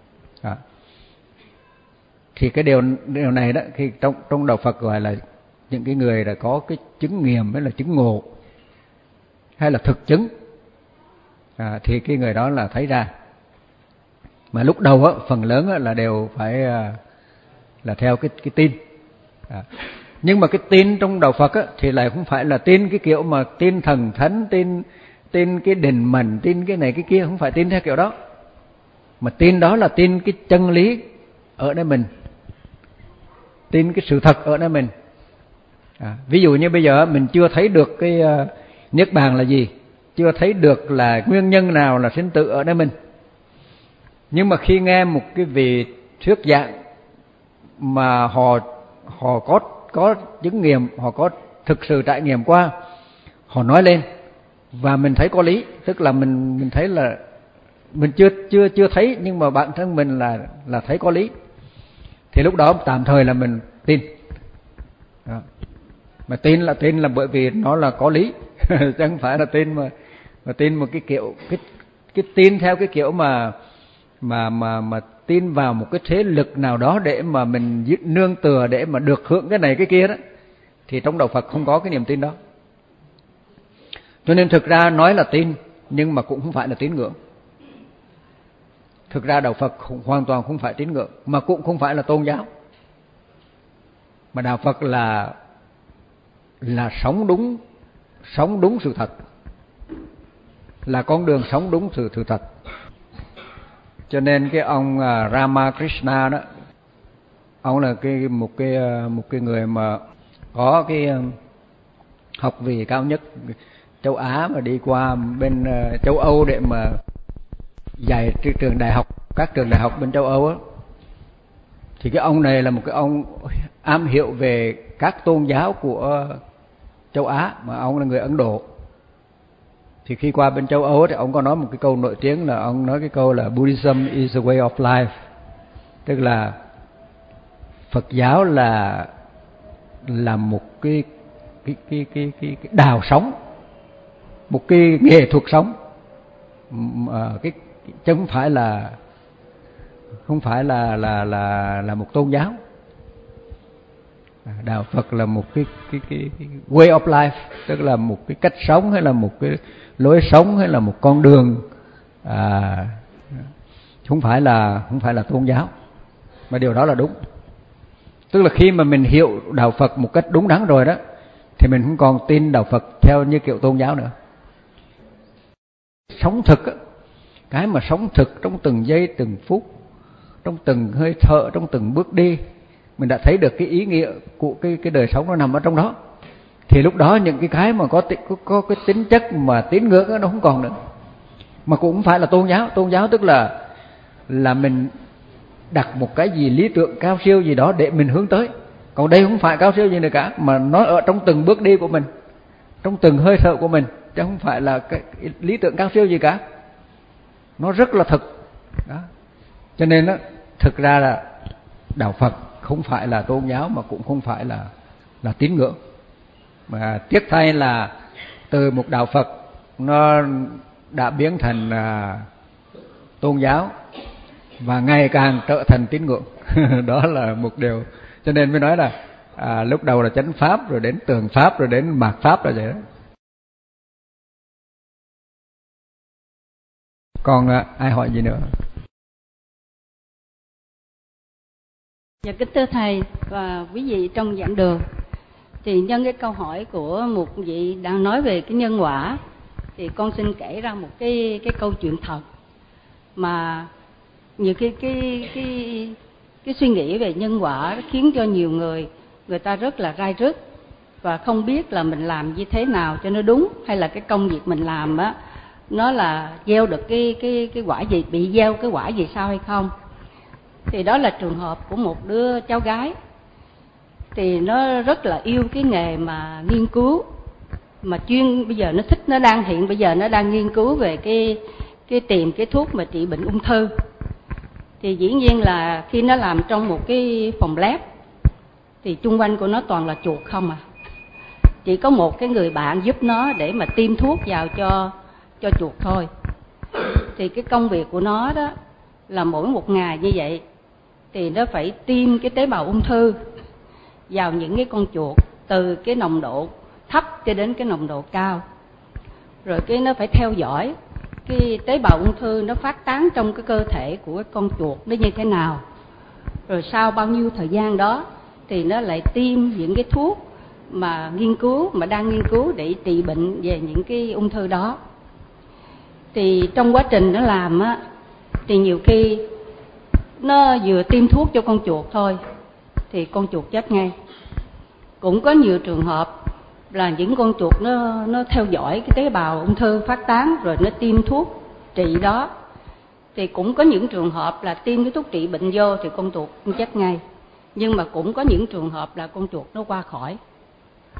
Thì cái điều này đó, khi trong đạo Phật gọi là những cái người đã có cái chứng nghiệm, hay là chứng ngộ, hay là thực chứng, thì cái người đó là thấy ra. Mà lúc đầu á, phần lớn á, là đều phải là theo cái tin. Nhưng mà cái tin trong đạo Phật á, thì lại không phải là tin cái kiểu mà tin thần thánh, tin cái định mệnh, tin cái này cái kia, không phải tin theo kiểu đó. Mà tin đó là tin cái chân lý ở nơi mình, tin cái sự thật ở nơi mình. Ví dụ như bây giờ mình chưa thấy được cái niết bàn là gì, chưa thấy được là nguyên nhân nào là sinh tử ở nơi mình. Nhưng mà khi nghe một cái vị thuyết giảng mà họ có chứng nghiệm, họ có thực sự trải nghiệm qua, họ nói lên và mình thấy có lý, tức là mình thấy là mình chưa thấy nhưng mà bản thân mình là thấy có lý, thì lúc đó tạm thời là mình tin. Đó. Mà tin là bởi vì nó là có lý chứ không phải là tin mà tin một cái kiểu cái tin theo cái kiểu mà tin vào một cái thế lực nào đó để mà mình nương tựa để mà được hưởng cái này cái kia đó, thì trong đạo Phật không có cái niềm tin đó. Cho nên thực ra nói là tin nhưng mà cũng không phải là tín ngưỡng. Thực ra đạo Phật hoàn toàn không phải tín ngưỡng mà cũng không phải là tôn giáo. Mà đạo Phật là sống đúng sự thật, là con đường sống đúng sự thật. Cho nên cái ông Ramakrishna đó, ông là một cái người mà có cái học vị cao nhất châu Á, mà đi qua bên châu Âu để mà dạy trường đại học, các trường đại học bên châu Âu á. Thì cái ông này là một cái ông am hiểu về các tôn giáo của châu Á, mà ông là người Ấn Độ. Thì khi qua bên châu Âu thì ông có nói một cái câu nổi tiếng, là ông nói cái câu là Buddhism is a way of life, tức là Phật giáo là một cái đào sống, một cái nghệ thuật sống, chứ không phải là một tôn giáo. Đạo Phật là một cái way of life, tức là một cái cách sống, hay là một cái lối sống, hay là một con đường, không phải là tôn giáo. Mà điều đó là đúng. Tức là khi mà mình hiểu đạo Phật một cách đúng đắn rồi đó, thì mình không còn tin đạo Phật theo như kiểu tôn giáo nữa. Sống thực á, cái mà sống thực trong từng giây từng phút, trong từng hơi thở, trong từng bước đi, mình đã thấy được cái ý nghĩa của cái đời sống nó nằm ở trong đó. Thì lúc đó những cái mà có cái tính chất mà tín ngưỡng đó, nó không còn nữa. Mà cũng không phải là tôn giáo. Tôn giáo tức là mình đặt một cái gì lý tưởng cao siêu gì đó để mình hướng tới. Còn đây không phải cao siêu gì nữa cả, mà nó ở trong từng bước đi của mình, trong từng hơi thở của mình, chứ không phải là cái lý tưởng cao siêu gì cả. Nó rất là thực đó. Cho nên đó, thực ra là đạo Phật không phải là tôn giáo, mà cũng không phải là tín ngưỡng. Mà tiếc thay là từ một đạo Phật nó đã biến thành tôn giáo và ngày càng trở thành tín ngưỡng. Đó là một điều. Cho nên mới nói là lúc đầu là chánh pháp, rồi đến tường pháp, rồi đến mạt pháp, là vậy đó. Còn ai hỏi gì nữa? Dạ kính thưa thầy và quý vị trong giảng đường, thì nhân cái câu hỏi của một vị đang nói về cái nhân quả, thì con xin kể ra một cái câu chuyện thật mà nhiều khi cái suy nghĩ về nhân quả khiến cho nhiều người ta rất là rai rứt và không biết là mình làm như thế nào cho nó đúng, hay là cái công việc mình làm á nó là gieo được cái quả gì, bị gieo cái quả gì sao hay không. Thì đó là trường hợp của một đứa cháu gái, thì nó rất là yêu cái nghề mà nghiên cứu, mà bây giờ nó thích, nó đang nghiên cứu về cái tìm cái thuốc mà trị bệnh ung thư. Thì dĩ nhiên là khi nó làm trong một cái phòng lab thì chung quanh của nó toàn là chuột không à. Chỉ có một cái người bạn giúp nó để mà tiêm thuốc vào cho chuột thôi. Thì cái công việc của nó đó là mỗi một ngày như vậy thì nó phải tiêm cái tế bào ung thư vào những cái con chuột từ cái nồng độ thấp cho đến cái nồng độ cao. Rồi cái nó phải theo dõi cái tế bào ung thư nó phát tán trong cái cơ thể của cái con chuột nó như thế nào. Rồi sau bao nhiêu thời gian đó thì nó lại tiêm những cái thuốc mà đang nghiên cứu để trị bệnh về những cái ung thư đó. Thì trong quá trình nó làm á, thì nhiều khi nó vừa tiêm thuốc cho con chuột thôi thì con chuột chết ngay. Cũng có nhiều trường hợp là những con chuột nó theo dõi cái tế bào ung thư phát tán rồi nó tiêm thuốc trị đó. Thì cũng có những trường hợp là tiêm cái thuốc trị bệnh vô thì con chuột chết ngay. Nhưng mà cũng có những trường hợp là con chuột nó qua khỏi.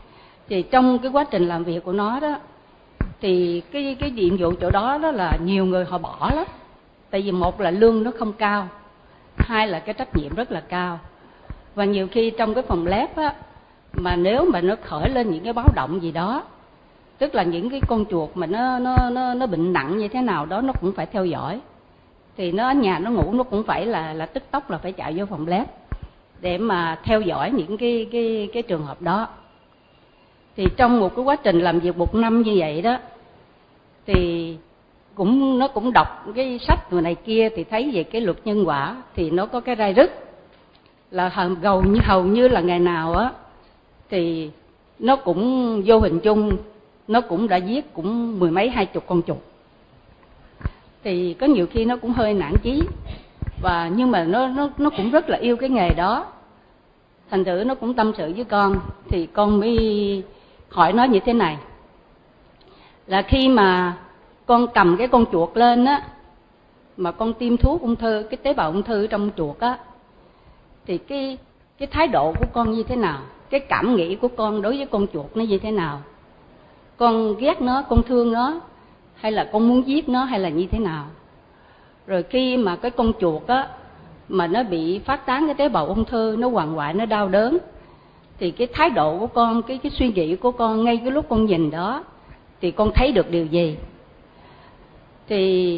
Thì trong cái quá trình làm việc của nó đó, thì cái nhiệm vụ chỗ đó đó là nhiều người họ bỏ lắm. Tại vì một là lương nó không cao, hai là cái trách nhiệm rất là cao. Và nhiều khi trong cái phòng lab á, mà nếu mà nó khởi lên những cái báo động gì đó, tức là những cái con chuột mà nó bệnh nặng như thế nào đó, nó cũng phải theo dõi. Thì nó ở nhà nó ngủ, nó cũng phải là tức tốc là phải chạy vô phòng lab để mà theo dõi những cái trường hợp đó. Thì trong một cái quá trình làm việc 1 năm như vậy đó, thì nó cũng đọc cái sách người này kia, thì thấy về cái luật nhân quả, thì nó có cái rai rứt là hầu như là ngày nào á thì nó cũng vô hình chung nó cũng đã giết cũng 10 mấy 20 con chuột. Thì có nhiều khi nó cũng hơi nản chí, và nhưng mà nó cũng rất là yêu cái nghề đó. Thành thử nó cũng tâm sự với con, thì con mới hỏi nó như thế này, là khi mà con cầm cái con chuột lên á, mà con tiêm thuốc ung thư, cái tế bào ung thư trong chuột á, thì cái thái độ của con như thế nào, cái cảm nghĩ của con đối với con chuột nó như thế nào? Con ghét nó, con thương nó, hay là con muốn giết nó, hay là như thế nào? Rồi khi mà cái con chuột á mà nó bị phát tán cái tế bào ung thư, nó quằn quại, nó đau đớn, thì cái thái độ của con, cái suy nghĩ của con ngay cái lúc con nhìn đó, thì con thấy được điều gì? Thì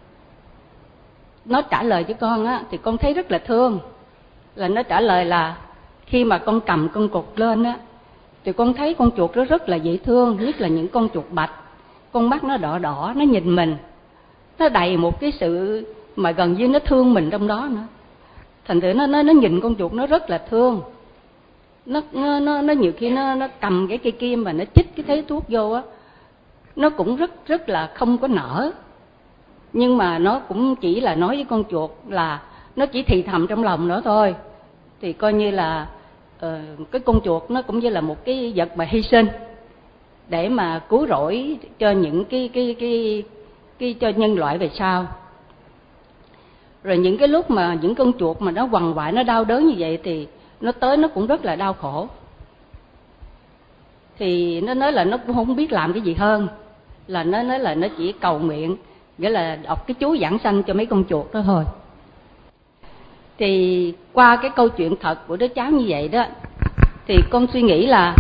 nó trả lời với con á, thì con thấy rất là thương. Là nó trả lời là khi mà con cầm con cột lên á, thì con thấy con chuột nó rất là dễ thương, nhất là những con chuột bạch, con mắt nó đỏ đỏ, nó nhìn mình, nó đầy một cái sự mà gần như nó thương mình trong đó nữa. Thành thử nó nhìn con chuột nó rất là thương. Nó nhiều khi nó cầm cái cây kim mà nó chích cái thế thuốc vô á, nó cũng rất là không có nỡ. Nhưng mà nó cũng chỉ là nói với con chuột là nó chỉ thì thầm trong lòng nó thôi. Thì coi như là cái con chuột nó cũng như là một cái vật mà hy sinh để mà cứu rỗi cho những cái cho nhân loại về sau. Rồi những cái lúc mà những con chuột mà nó quằn quại, nó đau đớn như vậy, thì nó tới nó cũng rất là đau khổ. Thì nó nói là nó cũng không biết làm cái gì hơn, là nó nói là nó chỉ cầu nguyện, nghĩa là đọc cái chú giảng sanh cho mấy con chuột đó thôi. Thì qua cái câu chuyện thật của đứa cháu như vậy đó, thì con suy nghĩ là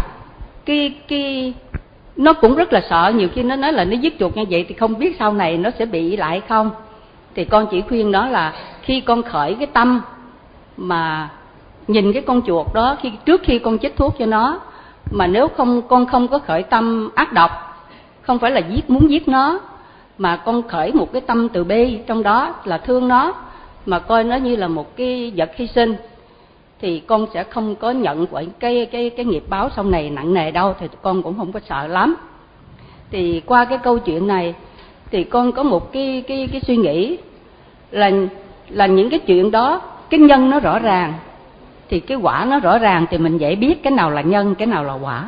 nó cũng rất là sợ. Nhiều khi nó nói là nó giết chuột như vậy thì không biết sau này nó sẽ bị lại không. Thì con chỉ khuyên nó là khi con khởi cái tâm mà nhìn cái con chuột đó, trước khi con chích thuốc cho nó, mà nếu con không có khởi tâm ác độc, không phải là muốn giết nó, mà con khởi một cái tâm từ bi trong đó là thương nó, mà coi nó như là một cái vật hy sinh, thì con sẽ không có nhận cái nghiệp báo sau này nặng nề đâu. Thì con cũng không có sợ lắm. Thì qua cái câu chuyện này thì con có một cái suy nghĩ là những cái chuyện đó, cái nhân nó rõ ràng thì cái quả nó rõ ràng, thì mình dễ biết cái nào là nhân, cái nào là quả.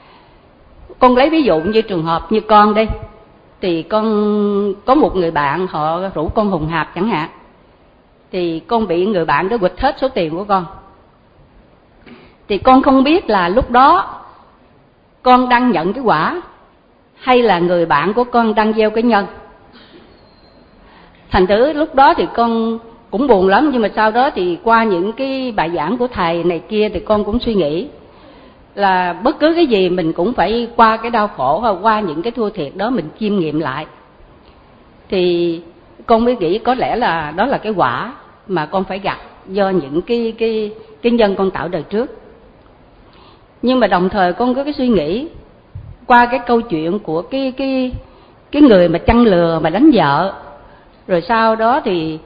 Con lấy ví dụ như trường hợp như con đây, thì con có một người bạn họ rủ con hùng hạp chẳng hạn, thì con bị người bạn đó quỵt hết số tiền của con. Thì con không biết là lúc đó con đang nhận cái quả hay là người bạn của con đang gieo cái nhân. Thành thử lúc đó thì con cũng buồn lắm, nhưng mà sau đó thì qua những cái bài giảng của thầy này kia thì con cũng suy nghĩ là bất cứ cái gì mình cũng phải qua cái đau khổ hoặc qua những cái thua thiệt đó mình chiêm nghiệm lại. Thì con mới nghĩ có lẽ là đó là cái quả mà con phải gặp do những cái nhân con tạo đời trước. Nhưng mà đồng thời con có cái suy nghĩ qua cái câu chuyện của cái người mà chăn lừa mà đánh vợ, rồi sau đó thì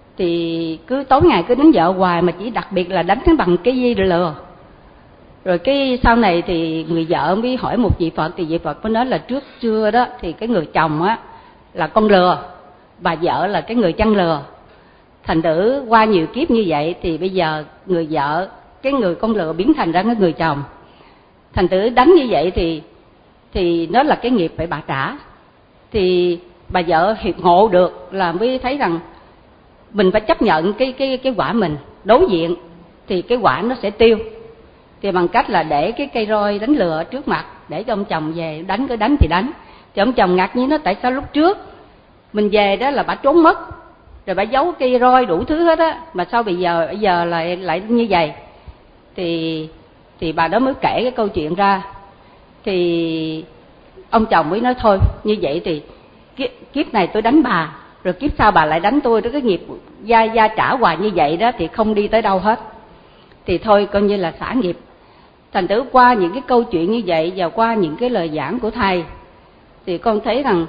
cứ tối ngày cứ đánh vợ hoài, mà chỉ đặc biệt là đánh bằng cái dây lừa. Rồi cái sau này thì người vợ mới hỏi một vị Phật, thì vị Phật mới nói là trước xưa đó thì cái người chồng á là con lừa, bà vợ là cái người chăn lừa. Thành thử qua nhiều kiếp như vậy thì bây giờ người vợ, cái người con lừa biến thành ra cái người chồng. Thành thử đánh như vậy thì nó là cái nghiệp phải bà trả. Thì bà vợ ngộ được là mới thấy rằng mình phải chấp nhận cái quả mình đối diện, thì cái quả nó sẽ tiêu. Thì bằng cách là để cái cây roi đánh lừa trước mặt, để cho ông chồng về đánh, cứ đánh thì đánh. Thì ông chồng ngạc nhiên, nó tại sao lúc trước mình về đó là bà trốn mất, rồi bà giấu cây roi đủ thứ hết á, mà sao bây giờ lại như vậy? Thì bà đó mới kể cái câu chuyện ra. Thì ông chồng mới nói thôi, như vậy thì kiếp này tôi đánh bà, rồi kiếp sau bà lại đánh tôi, đó cái nghiệp gia trả hoài như vậy đó thì không đi tới đâu hết. Thì thôi coi như là xả nghiệp. Thành thử qua những cái câu chuyện như vậy và qua những cái lời giảng của thầy thì con thấy rằng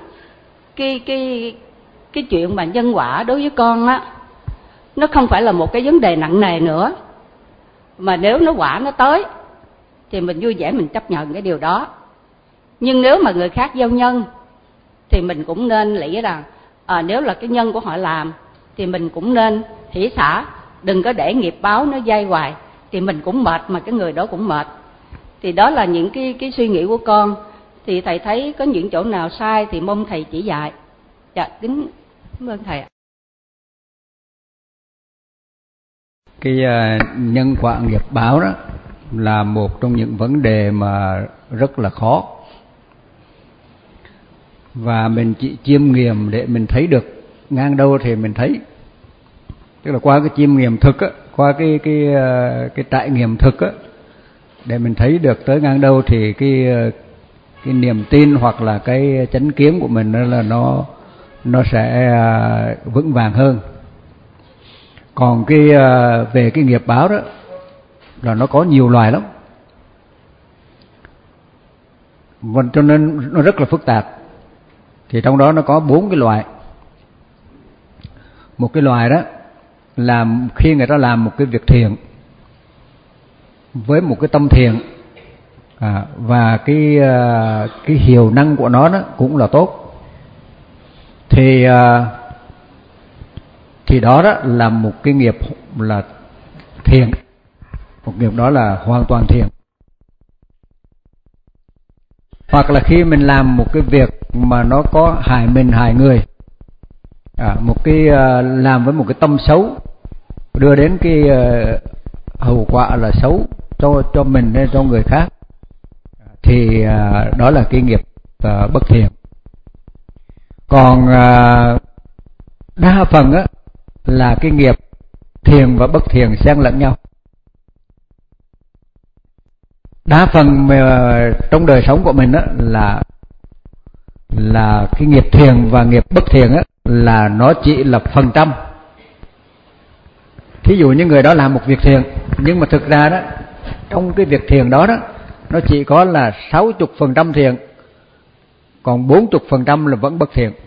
cái chuyện mà nhân quả đối với con á, nó không phải là một cái vấn đề nặng nề nữa, mà nếu nó quả nó tới thì mình vui vẻ mình chấp nhận cái điều đó. Nhưng nếu mà người khác gieo nhân thì mình cũng nên nghĩ rằng nếu là cái nhân của họ làm thì mình cũng nên hỷ xả, đừng có để nghiệp báo nó dai hoài, thì mình cũng mệt mà cái người đó cũng mệt. Thì đó là những cái suy nghĩ của con. Thì thầy thấy có những chỗ nào sai thì mong thầy chỉ dạy. Dạ, kính cảm ơn thầy ạ. Cái nhân quả nghiệp báo đó là một trong những vấn đề mà rất là khó, và mình chỉ chiêm nghiệm để mình thấy được ngang đâu thì mình thấy. Tức là qua cái chiêm nghiệm thực á, qua cái trải nghiệm thực á, để mình thấy được tới ngang đâu thì cái niềm tin hoặc là cái chánh kiến của mình đó là nó sẽ vững vàng hơn. Còn về cái nghiệp báo đó là nó có nhiều loài lắm, và cho nên nó rất là phức tạp. Thì trong đó nó có 4 cái loại. Một cái loại đó là khi người ta làm một cái việc thiện với một cái tâm thiện, và cái hiệu năng của nó đó cũng là tốt, thì đó là một cái nghiệp là thiện, một nghiệp đó là hoàn toàn thiện. Hoặc là khi mình làm một cái việc mà nó có hại mình hại người, một cái làm với một cái tâm xấu, đưa đến cái hậu quả là xấu cho mình hay cho người khác, thì đó là cái nghiệp bất thiện. Còn đa phần á là cái nghiệp thiện và bất thiện xen lẫn nhau. Đa phần mà trong đời sống của mình á là cái nghiệp thiện và nghiệp bất thiện á là nó chỉ là phần trăm. Thí dụ như người đó làm một việc thiện, nhưng mà thực ra đó trong cái việc thiện đó nó chỉ có là 60% thiện, còn 40% là vẫn bất thiện.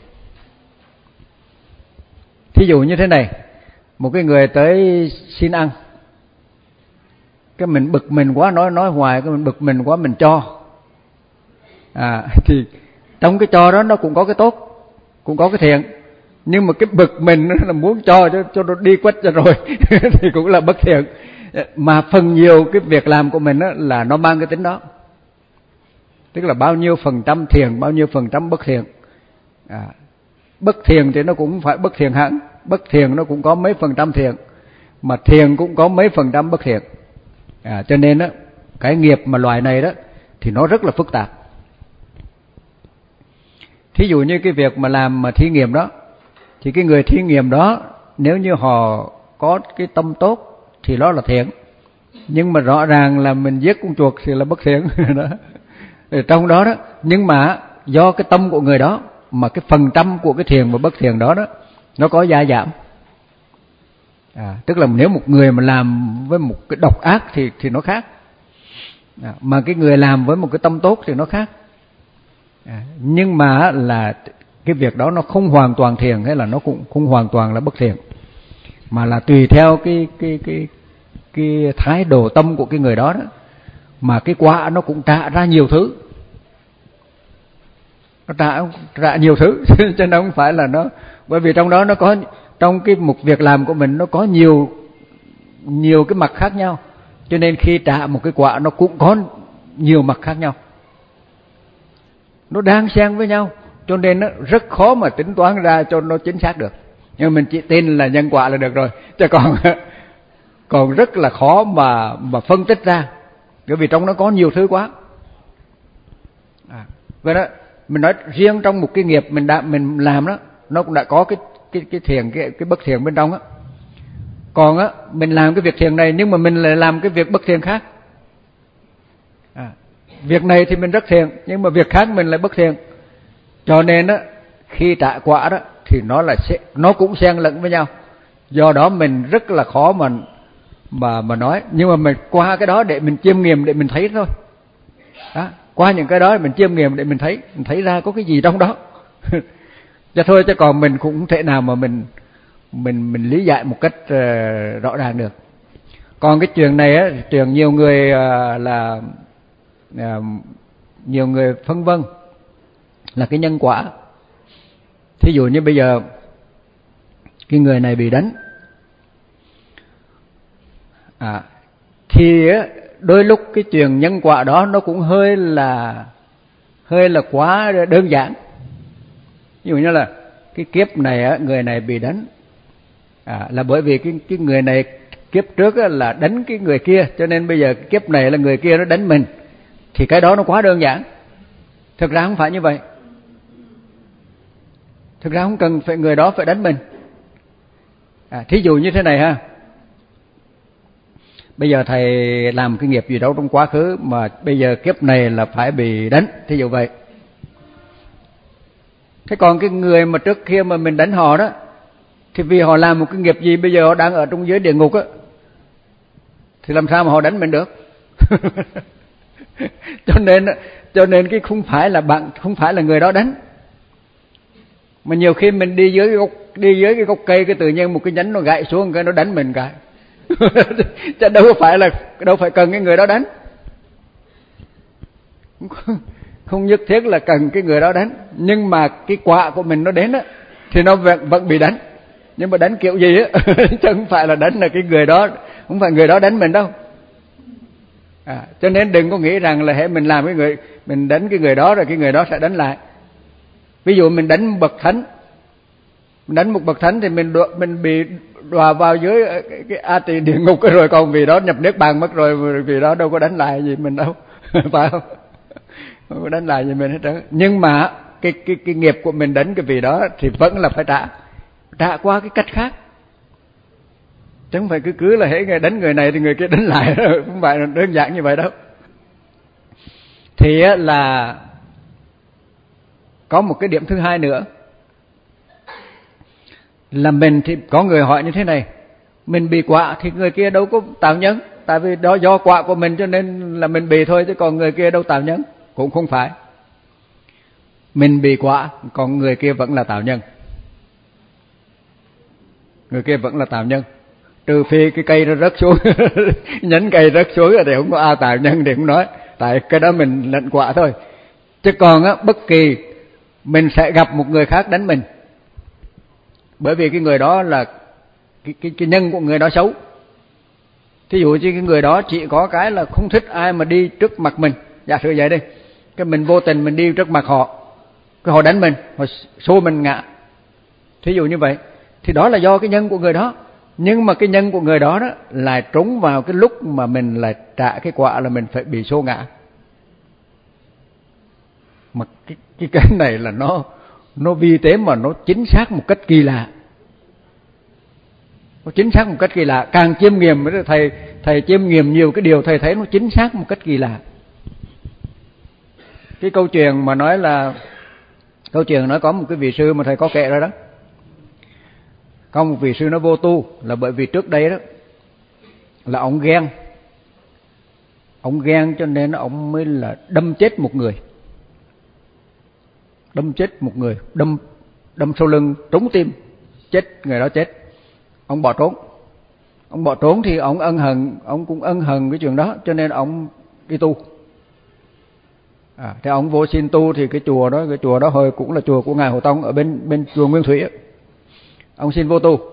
Thí dụ như thế này, một cái người tới xin ăn, cái mình bực mình quá, nói hoài, cái mình bực mình quá mình cho, thì trong cái cho đó nó cũng có cái tốt, cũng có cái thiện, nhưng mà cái bực mình là muốn cho nó đi quách cho rồi thì cũng là bất thiện. Mà phần nhiều cái việc làm của mình là nó mang cái tính đó, tức là bao nhiêu phần trăm thiện, bao nhiêu phần trăm bất thiện. Bất thiện thì nó cũng phải bất thiện hẳn, bất thiện nó cũng có mấy phần trăm thiện, mà thiện cũng có mấy phần trăm bất thiện. Cho nên cái nghiệp mà loại này đó thì nó rất là phức tạp. Thí dụ như cái việc mà làm mà thí nghiệm đó, thì cái người thí nghiệm đó nếu như họ có cái tâm tốt thì đó là thiện, nhưng mà rõ ràng là mình giết con chuột thì là bất thiện đó. Trong đó nhưng mà do cái tâm của người đó mà cái phần trăm của cái thiện và bất thiện đó nó có gia giảm. Tức là nếu một người mà làm với một cái độc ác thì nó khác, mà cái người làm với một cái tâm tốt thì nó khác. Nhưng mà là cái việc đó nó không hoàn toàn thiện hay là nó cũng không hoàn toàn là bất thiện, mà là tùy theo cái thái độ tâm của cái người đó mà cái quả nó cũng trả ra nhiều thứ. Nó trả nhiều thứ chứ nó không phải là nó, bởi vì trong đó nó có, trong cái một việc làm của mình nó có nhiều cái mặt khác nhau, cho nên khi trả một cái quả nó cũng có nhiều mặt khác nhau, nó đang xen với nhau, cho nên nó rất khó mà tính toán ra cho nó chính xác được. Nhưng mình chỉ tin là nhân quả là được rồi, chứ còn rất là khó mà phân tích ra, bởi vì trong nó có nhiều thứ quá. Vậy đó, mình nói riêng trong một cái nghiệp mình làm đó, nó cũng đã có cái thiện, cái bất thiện bên trong á. Còn á, mình làm cái việc thiện này nhưng mà mình lại làm cái việc bất thiện khác. Việc này thì mình rất thiện, nhưng mà việc khác mình lại bất thiện. Cho nên á, khi trả quả đó thì nó cũng xen lẫn với nhau. Do đó mình rất là khó mà nói, nhưng mà mình qua cái đó để mình chiêm nghiệm, để mình thấy thôi. Đó, qua những cái đó mình chiêm nghiệm để mình thấy ra có cái gì trong đó. Chứ thôi, chứ còn mình cũng không thể nào mà mình lý giải một cách rõ ràng được. Còn cái chuyện này á, chuyện nhiều người nhiều người phân vân là cái nhân quả. Thí dụ như bây giờ cái người này bị đánh, thì đôi lúc cái chuyện nhân quả đó nó cũng hơi là quá đơn giản. Ví dụ như là cái kiếp này người này bị đánh là bởi vì cái người này kiếp trước là đánh cái người kia, cho nên bây giờ kiếp này là người kia nó đánh mình. Thì cái đó nó quá đơn giản. Thực ra không phải như vậy. Thực ra không cần phải người đó phải đánh mình. Thí dụ như thế này ha. Bây giờ thầy làm cái nghiệp gì đó trong quá khứ mà bây giờ kiếp này là phải bị đánh, thí dụ vậy. Thế còn cái người mà trước kia mà mình đánh họ đó, thì vì họ làm một cái nghiệp gì bây giờ họ đang ở trong dưới địa ngục á, thì làm sao mà họ đánh mình được? Cho nên cái không phải là người đó đánh. Mà nhiều khi mình đi dưới cái gốc cây, cái tự nhiên một cái nhánh nó gãy xuống, cái nó đánh mình cái. Chứ đâu phải cần cái người đó đánh. Không nhất thiết là cần cái người đó đánh, nhưng mà cái quả của mình nó đến á thì nó vẫn bị đánh. Nhưng mà đánh kiểu gì á chứ không phải là đánh là cái người đó, không phải người đó đánh mình đâu. Cho nên đừng có nghĩ rằng là hễ mình làm mình đánh cái người đó rồi cái người đó sẽ đánh lại. Ví dụ mình đánh bậc thánh, đánh một bậc thánh thì mình bị đọa vào dưới cái A Tỳ địa ngục rồi, còn vì đó nhập niết bàn mất rồi, vì đó đâu có đánh lại gì mình đâu. Phải không? Không có đánh lại gì mình hết trơn. Nhưng mà cái nghiệp của mình đánh cái vị đó thì vẫn là phải trả qua cái cách khác. Chứ không phải cứ là hễ người đánh người này thì người kia đánh lại, không phải là đơn giản như vậy đâu. Thì là có một cái điểm thứ hai nữa là mình thì có người hỏi như thế này: mình bị quả thì người kia đâu có tạo nhân, tại vì đó do quả của mình cho nên là mình bị thôi, chứ còn người kia đâu tạo nhân. Cũng không phải. Mình bị quả, còn người kia vẫn là tạo nhân. Người kia vẫn là tạo nhân. Trừ phi cái cây nó rớt xuống, nhánh cây rớt xuống thì không có tạo nhân thì không nói. Tại cái đó mình lệnh quả thôi. Chứ còn bất kỳ mình sẽ gặp một người khác đánh mình, bởi vì cái người đó là cái nhân của người đó xấu. Thí dụ như cái người đó chỉ có cái là không thích ai mà đi trước mặt mình, giả sử vậy đi, cái mình vô tình mình đi trước mặt họ, cái họ đánh mình, họ xô mình ngã, thí dụ như vậy, thì đó là do cái nhân của người đó. Nhưng mà cái nhân của người đó lại trúng vào cái lúc mà mình lại trả cái quả là mình phải bị xô ngã. Mà cái này là nó vi tế mà nó chính xác một cách kỳ lạ. Nó chính xác một cách kỳ lạ. Càng chiêm nghiệm, thầy chiêm nghiệm nhiều cái điều thầy thấy nó chính xác một cách kỳ lạ. Cái câu chuyện mà nói là câu chuyện nói có một cái vị sư mà thầy có kể ra đó. Có một vị sư nó vô tu là bởi vì trước đây đó là ông ghen. Ông ghen cho nên ông mới là đâm chết một người. Đâm chết một người, đâm sau lưng trúng tim, chết, người đó chết. Ông bỏ trốn. Ông bỏ trốn thì ông cũng ân hận cái chuyện đó, cho nên ông đi tu. Thì ông vô xin tu thì cái chùa đó hồi cũng là chùa của ngài Hồ Tông ở bên chùa Nguyên Thủy ấy. Ông xin vô tu.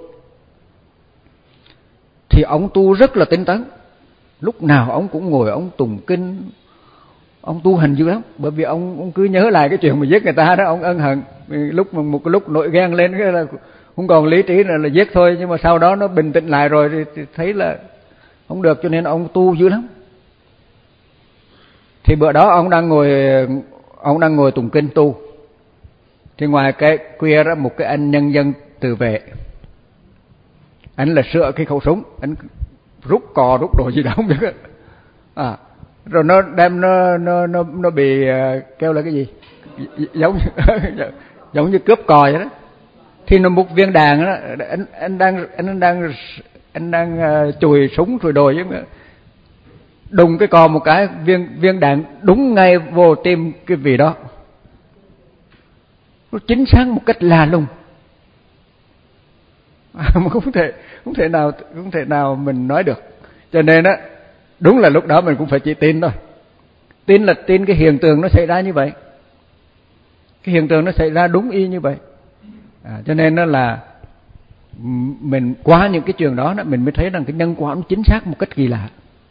Thì ông tu rất là tinh tấn. Lúc nào ông cũng ngồi ông tụng kinh, ông tu hành dữ lắm, bởi vì ông cứ nhớ lại cái chuyện mà giết người ta đó, ông ân hận. Một cái lúc nổi ghen lên cái là không còn lý trí là giết thôi, nhưng mà sau đó nó bình tĩnh lại rồi thì thấy là không được, cho nên ông tu dữ lắm. Thì bữa đó ông đang ngồi ông đang ngồi tụng kinh tu, thì ngoài cái kia đó một cái anh nhân dân tự vệ, anh là sửa cái khẩu súng, anh rút cò rút đồ gì đó không biết rồi nó đem nó bị kêu là cái gì, giống như cướp cò vậy đó. Thì nó một viên đạn đó, anh đang chùi súng chùi đồ chứ, đùng cái cò một cái, viên đạn đúng ngay vô tim cái vị đó, nó chính xác một cách lạ lùng. Không thể nào mình nói được. Cho nên á, đúng là lúc đó mình cũng phải chỉ tin thôi. Tin là tin cái hiện tượng nó xảy ra như vậy, cái hiện tượng nó xảy ra đúng y như vậy. Cho nên đó là mình qua những cái chuyện đó mình mới thấy rằng cái nhân quả nó chính xác một cách kỳ lạ.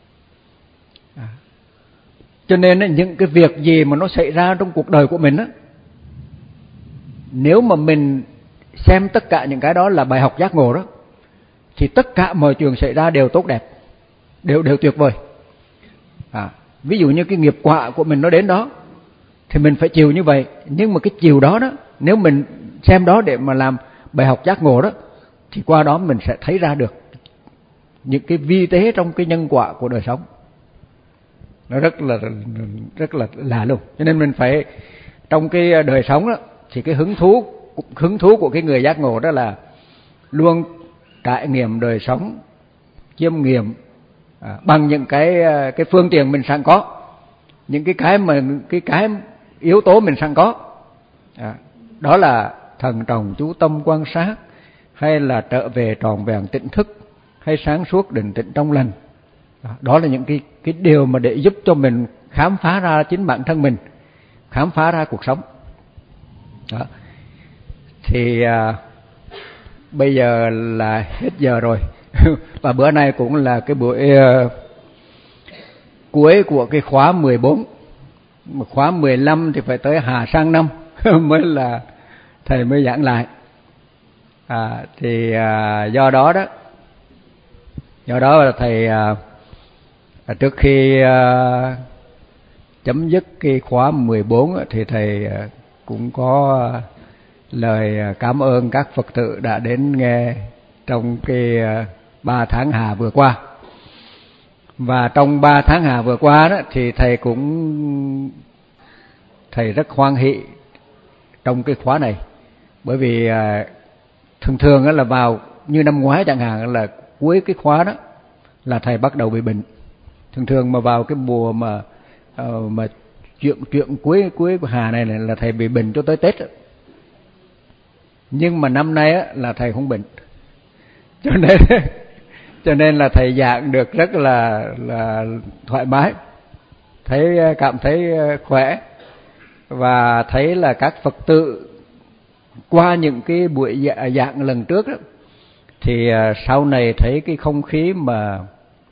Cho nên những cái việc gì mà nó xảy ra trong cuộc đời của mình á, nếu mà mình xem tất cả những cái đó là bài học giác ngộ đó, thì tất cả mọi chuyện xảy ra đều tốt đẹp, đều tuyệt vời. Ví dụ như cái nghiệp quả của mình nó đến đó thì mình phải chịu như vậy. Nhưng mà cái chịu đó đó, nếu mình xem đó để mà làm bài học giác ngộ đó, thì qua đó mình sẽ thấy ra được những cái vi tế trong cái nhân quả của đời sống. Nó rất là lạ luôn. Cho nên mình phải trong cái đời sống đó, thì cái hứng thú của cái người giác ngộ đó là luôn trải nghiệm đời sống, chiêm nghiệm bằng những cái phương tiện mình sẵn có, những cái yếu tố mình sẵn có. Đó là thần trọng chú tâm quan sát, hay là trở về tròn vẹn tỉnh thức, hay sáng suốt định tĩnh trong lành. Đó là những cái điều mà để giúp cho mình khám phá ra chính bản thân mình, khám phá ra cuộc sống. Đó. Thì bây giờ là hết giờ rồi. Và bữa nay cũng là cái buổi cuối của cái khóa 14. Khóa 15 thì phải tới hà sang năm mới là thầy mới giảng lại. Thì do đó là thầy trước khi chấm dứt cái khóa 14 thì thầy cũng có lời cảm ơn các Phật tử đã đến nghe trong cái 3 tháng hà vừa qua. Và trong 3 tháng hà vừa qua đó thì thầy rất hoan hỷ trong cái khóa này. Bởi vì thường là vào như năm ngoái chẳng hạn, là cuối cái khóa đó là thầy bắt đầu bị bệnh. Thường mà vào cái mùa mà chuyện cuối của hà này là thầy bị bệnh cho tới Tết. Nhưng mà năm nay là thầy không bệnh, cho nên là thầy giảng được rất là thoải mái, cảm thấy khỏe. Và thấy là các Phật tử qua những cái buổi giảng lần trước đó, thì sau này thấy cái không khí mà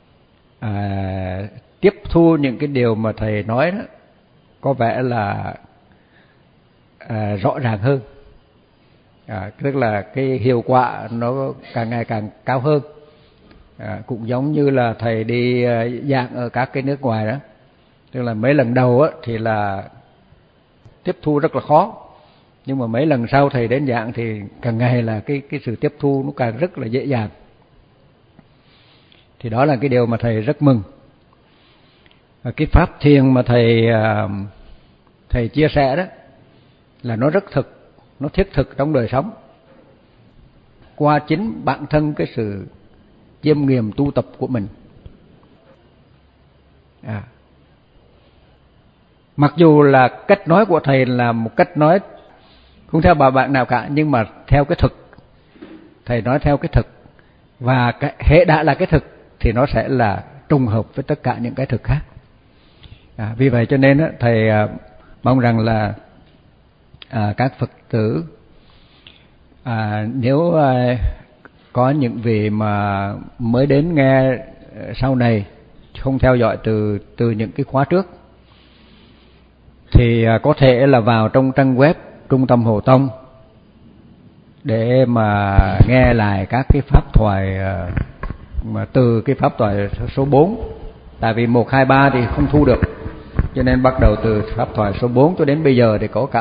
tiếp thu những cái điều mà thầy nói đó có vẻ là rõ ràng hơn. Tức là cái hiệu quả nó càng ngày càng cao hơn. Cũng giống như là thầy đi giảng ở các cái nước ngoài đó, tức là mấy lần đầu thì là tiếp thu rất là khó, nhưng mà mấy lần sau thầy đến giảng thì càng ngày là cái sự tiếp thu nó càng rất là dễ dàng. Thì đó là cái điều mà thầy rất mừng. Cái pháp thiền mà thầy chia sẻ đó là nó rất thực, nó thiết thực trong đời sống, qua chính bản thân cái sự chiêm nghiệm tu tập của mình. Mặc dù là cách nói của thầy là một cách nói không theo bà bạn nào cả, nhưng mà theo cái thực. Thầy nói theo cái thực, và hệ đã là cái thực thì nó sẽ là trùng hợp với tất cả những cái thực khác. Vì vậy cho nên thầy mong rằng là các Phật tử nếu có những vị mà mới đến nghe sau này, không theo dõi từ những cái khóa trước, thì có thể là vào trong trang web Trung tâm Hồ Tông để mà nghe lại các cái pháp thoại mà từ cái pháp thoại số 4. Tại vì 1, 2, 3 thì không thu được, cho nên bắt đầu từ pháp thoại số 4 cho đến bây giờ thì có cả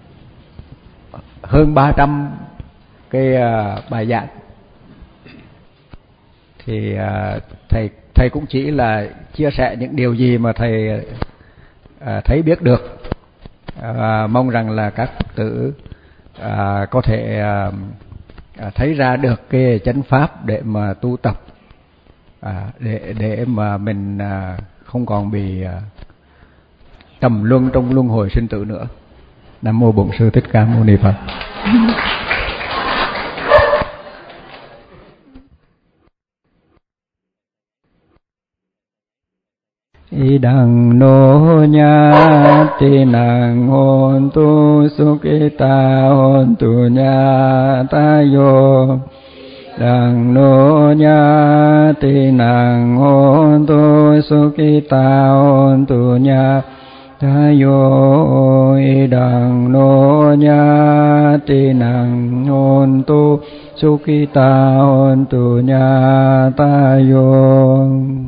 hơn 300 cái bài giảng. Thì thầy cũng chỉ là chia sẻ những điều gì mà thầy thấy biết được. Mong rằng là các Phật tử có thể thấy ra được cái chánh pháp để mà tu tập, để mà mình không còn bị trầm luân trong luân hồi sinh tử nữa. Nam mô Bổn Sư Thích Ca Mâu Ni Phật. Idang no nyati nang hontu sukita hontu nyatayo. Đằng no nyati nang hontu sukita hontu nyatayo. Idang no nyati nang hontu sukita hontu nyatayo.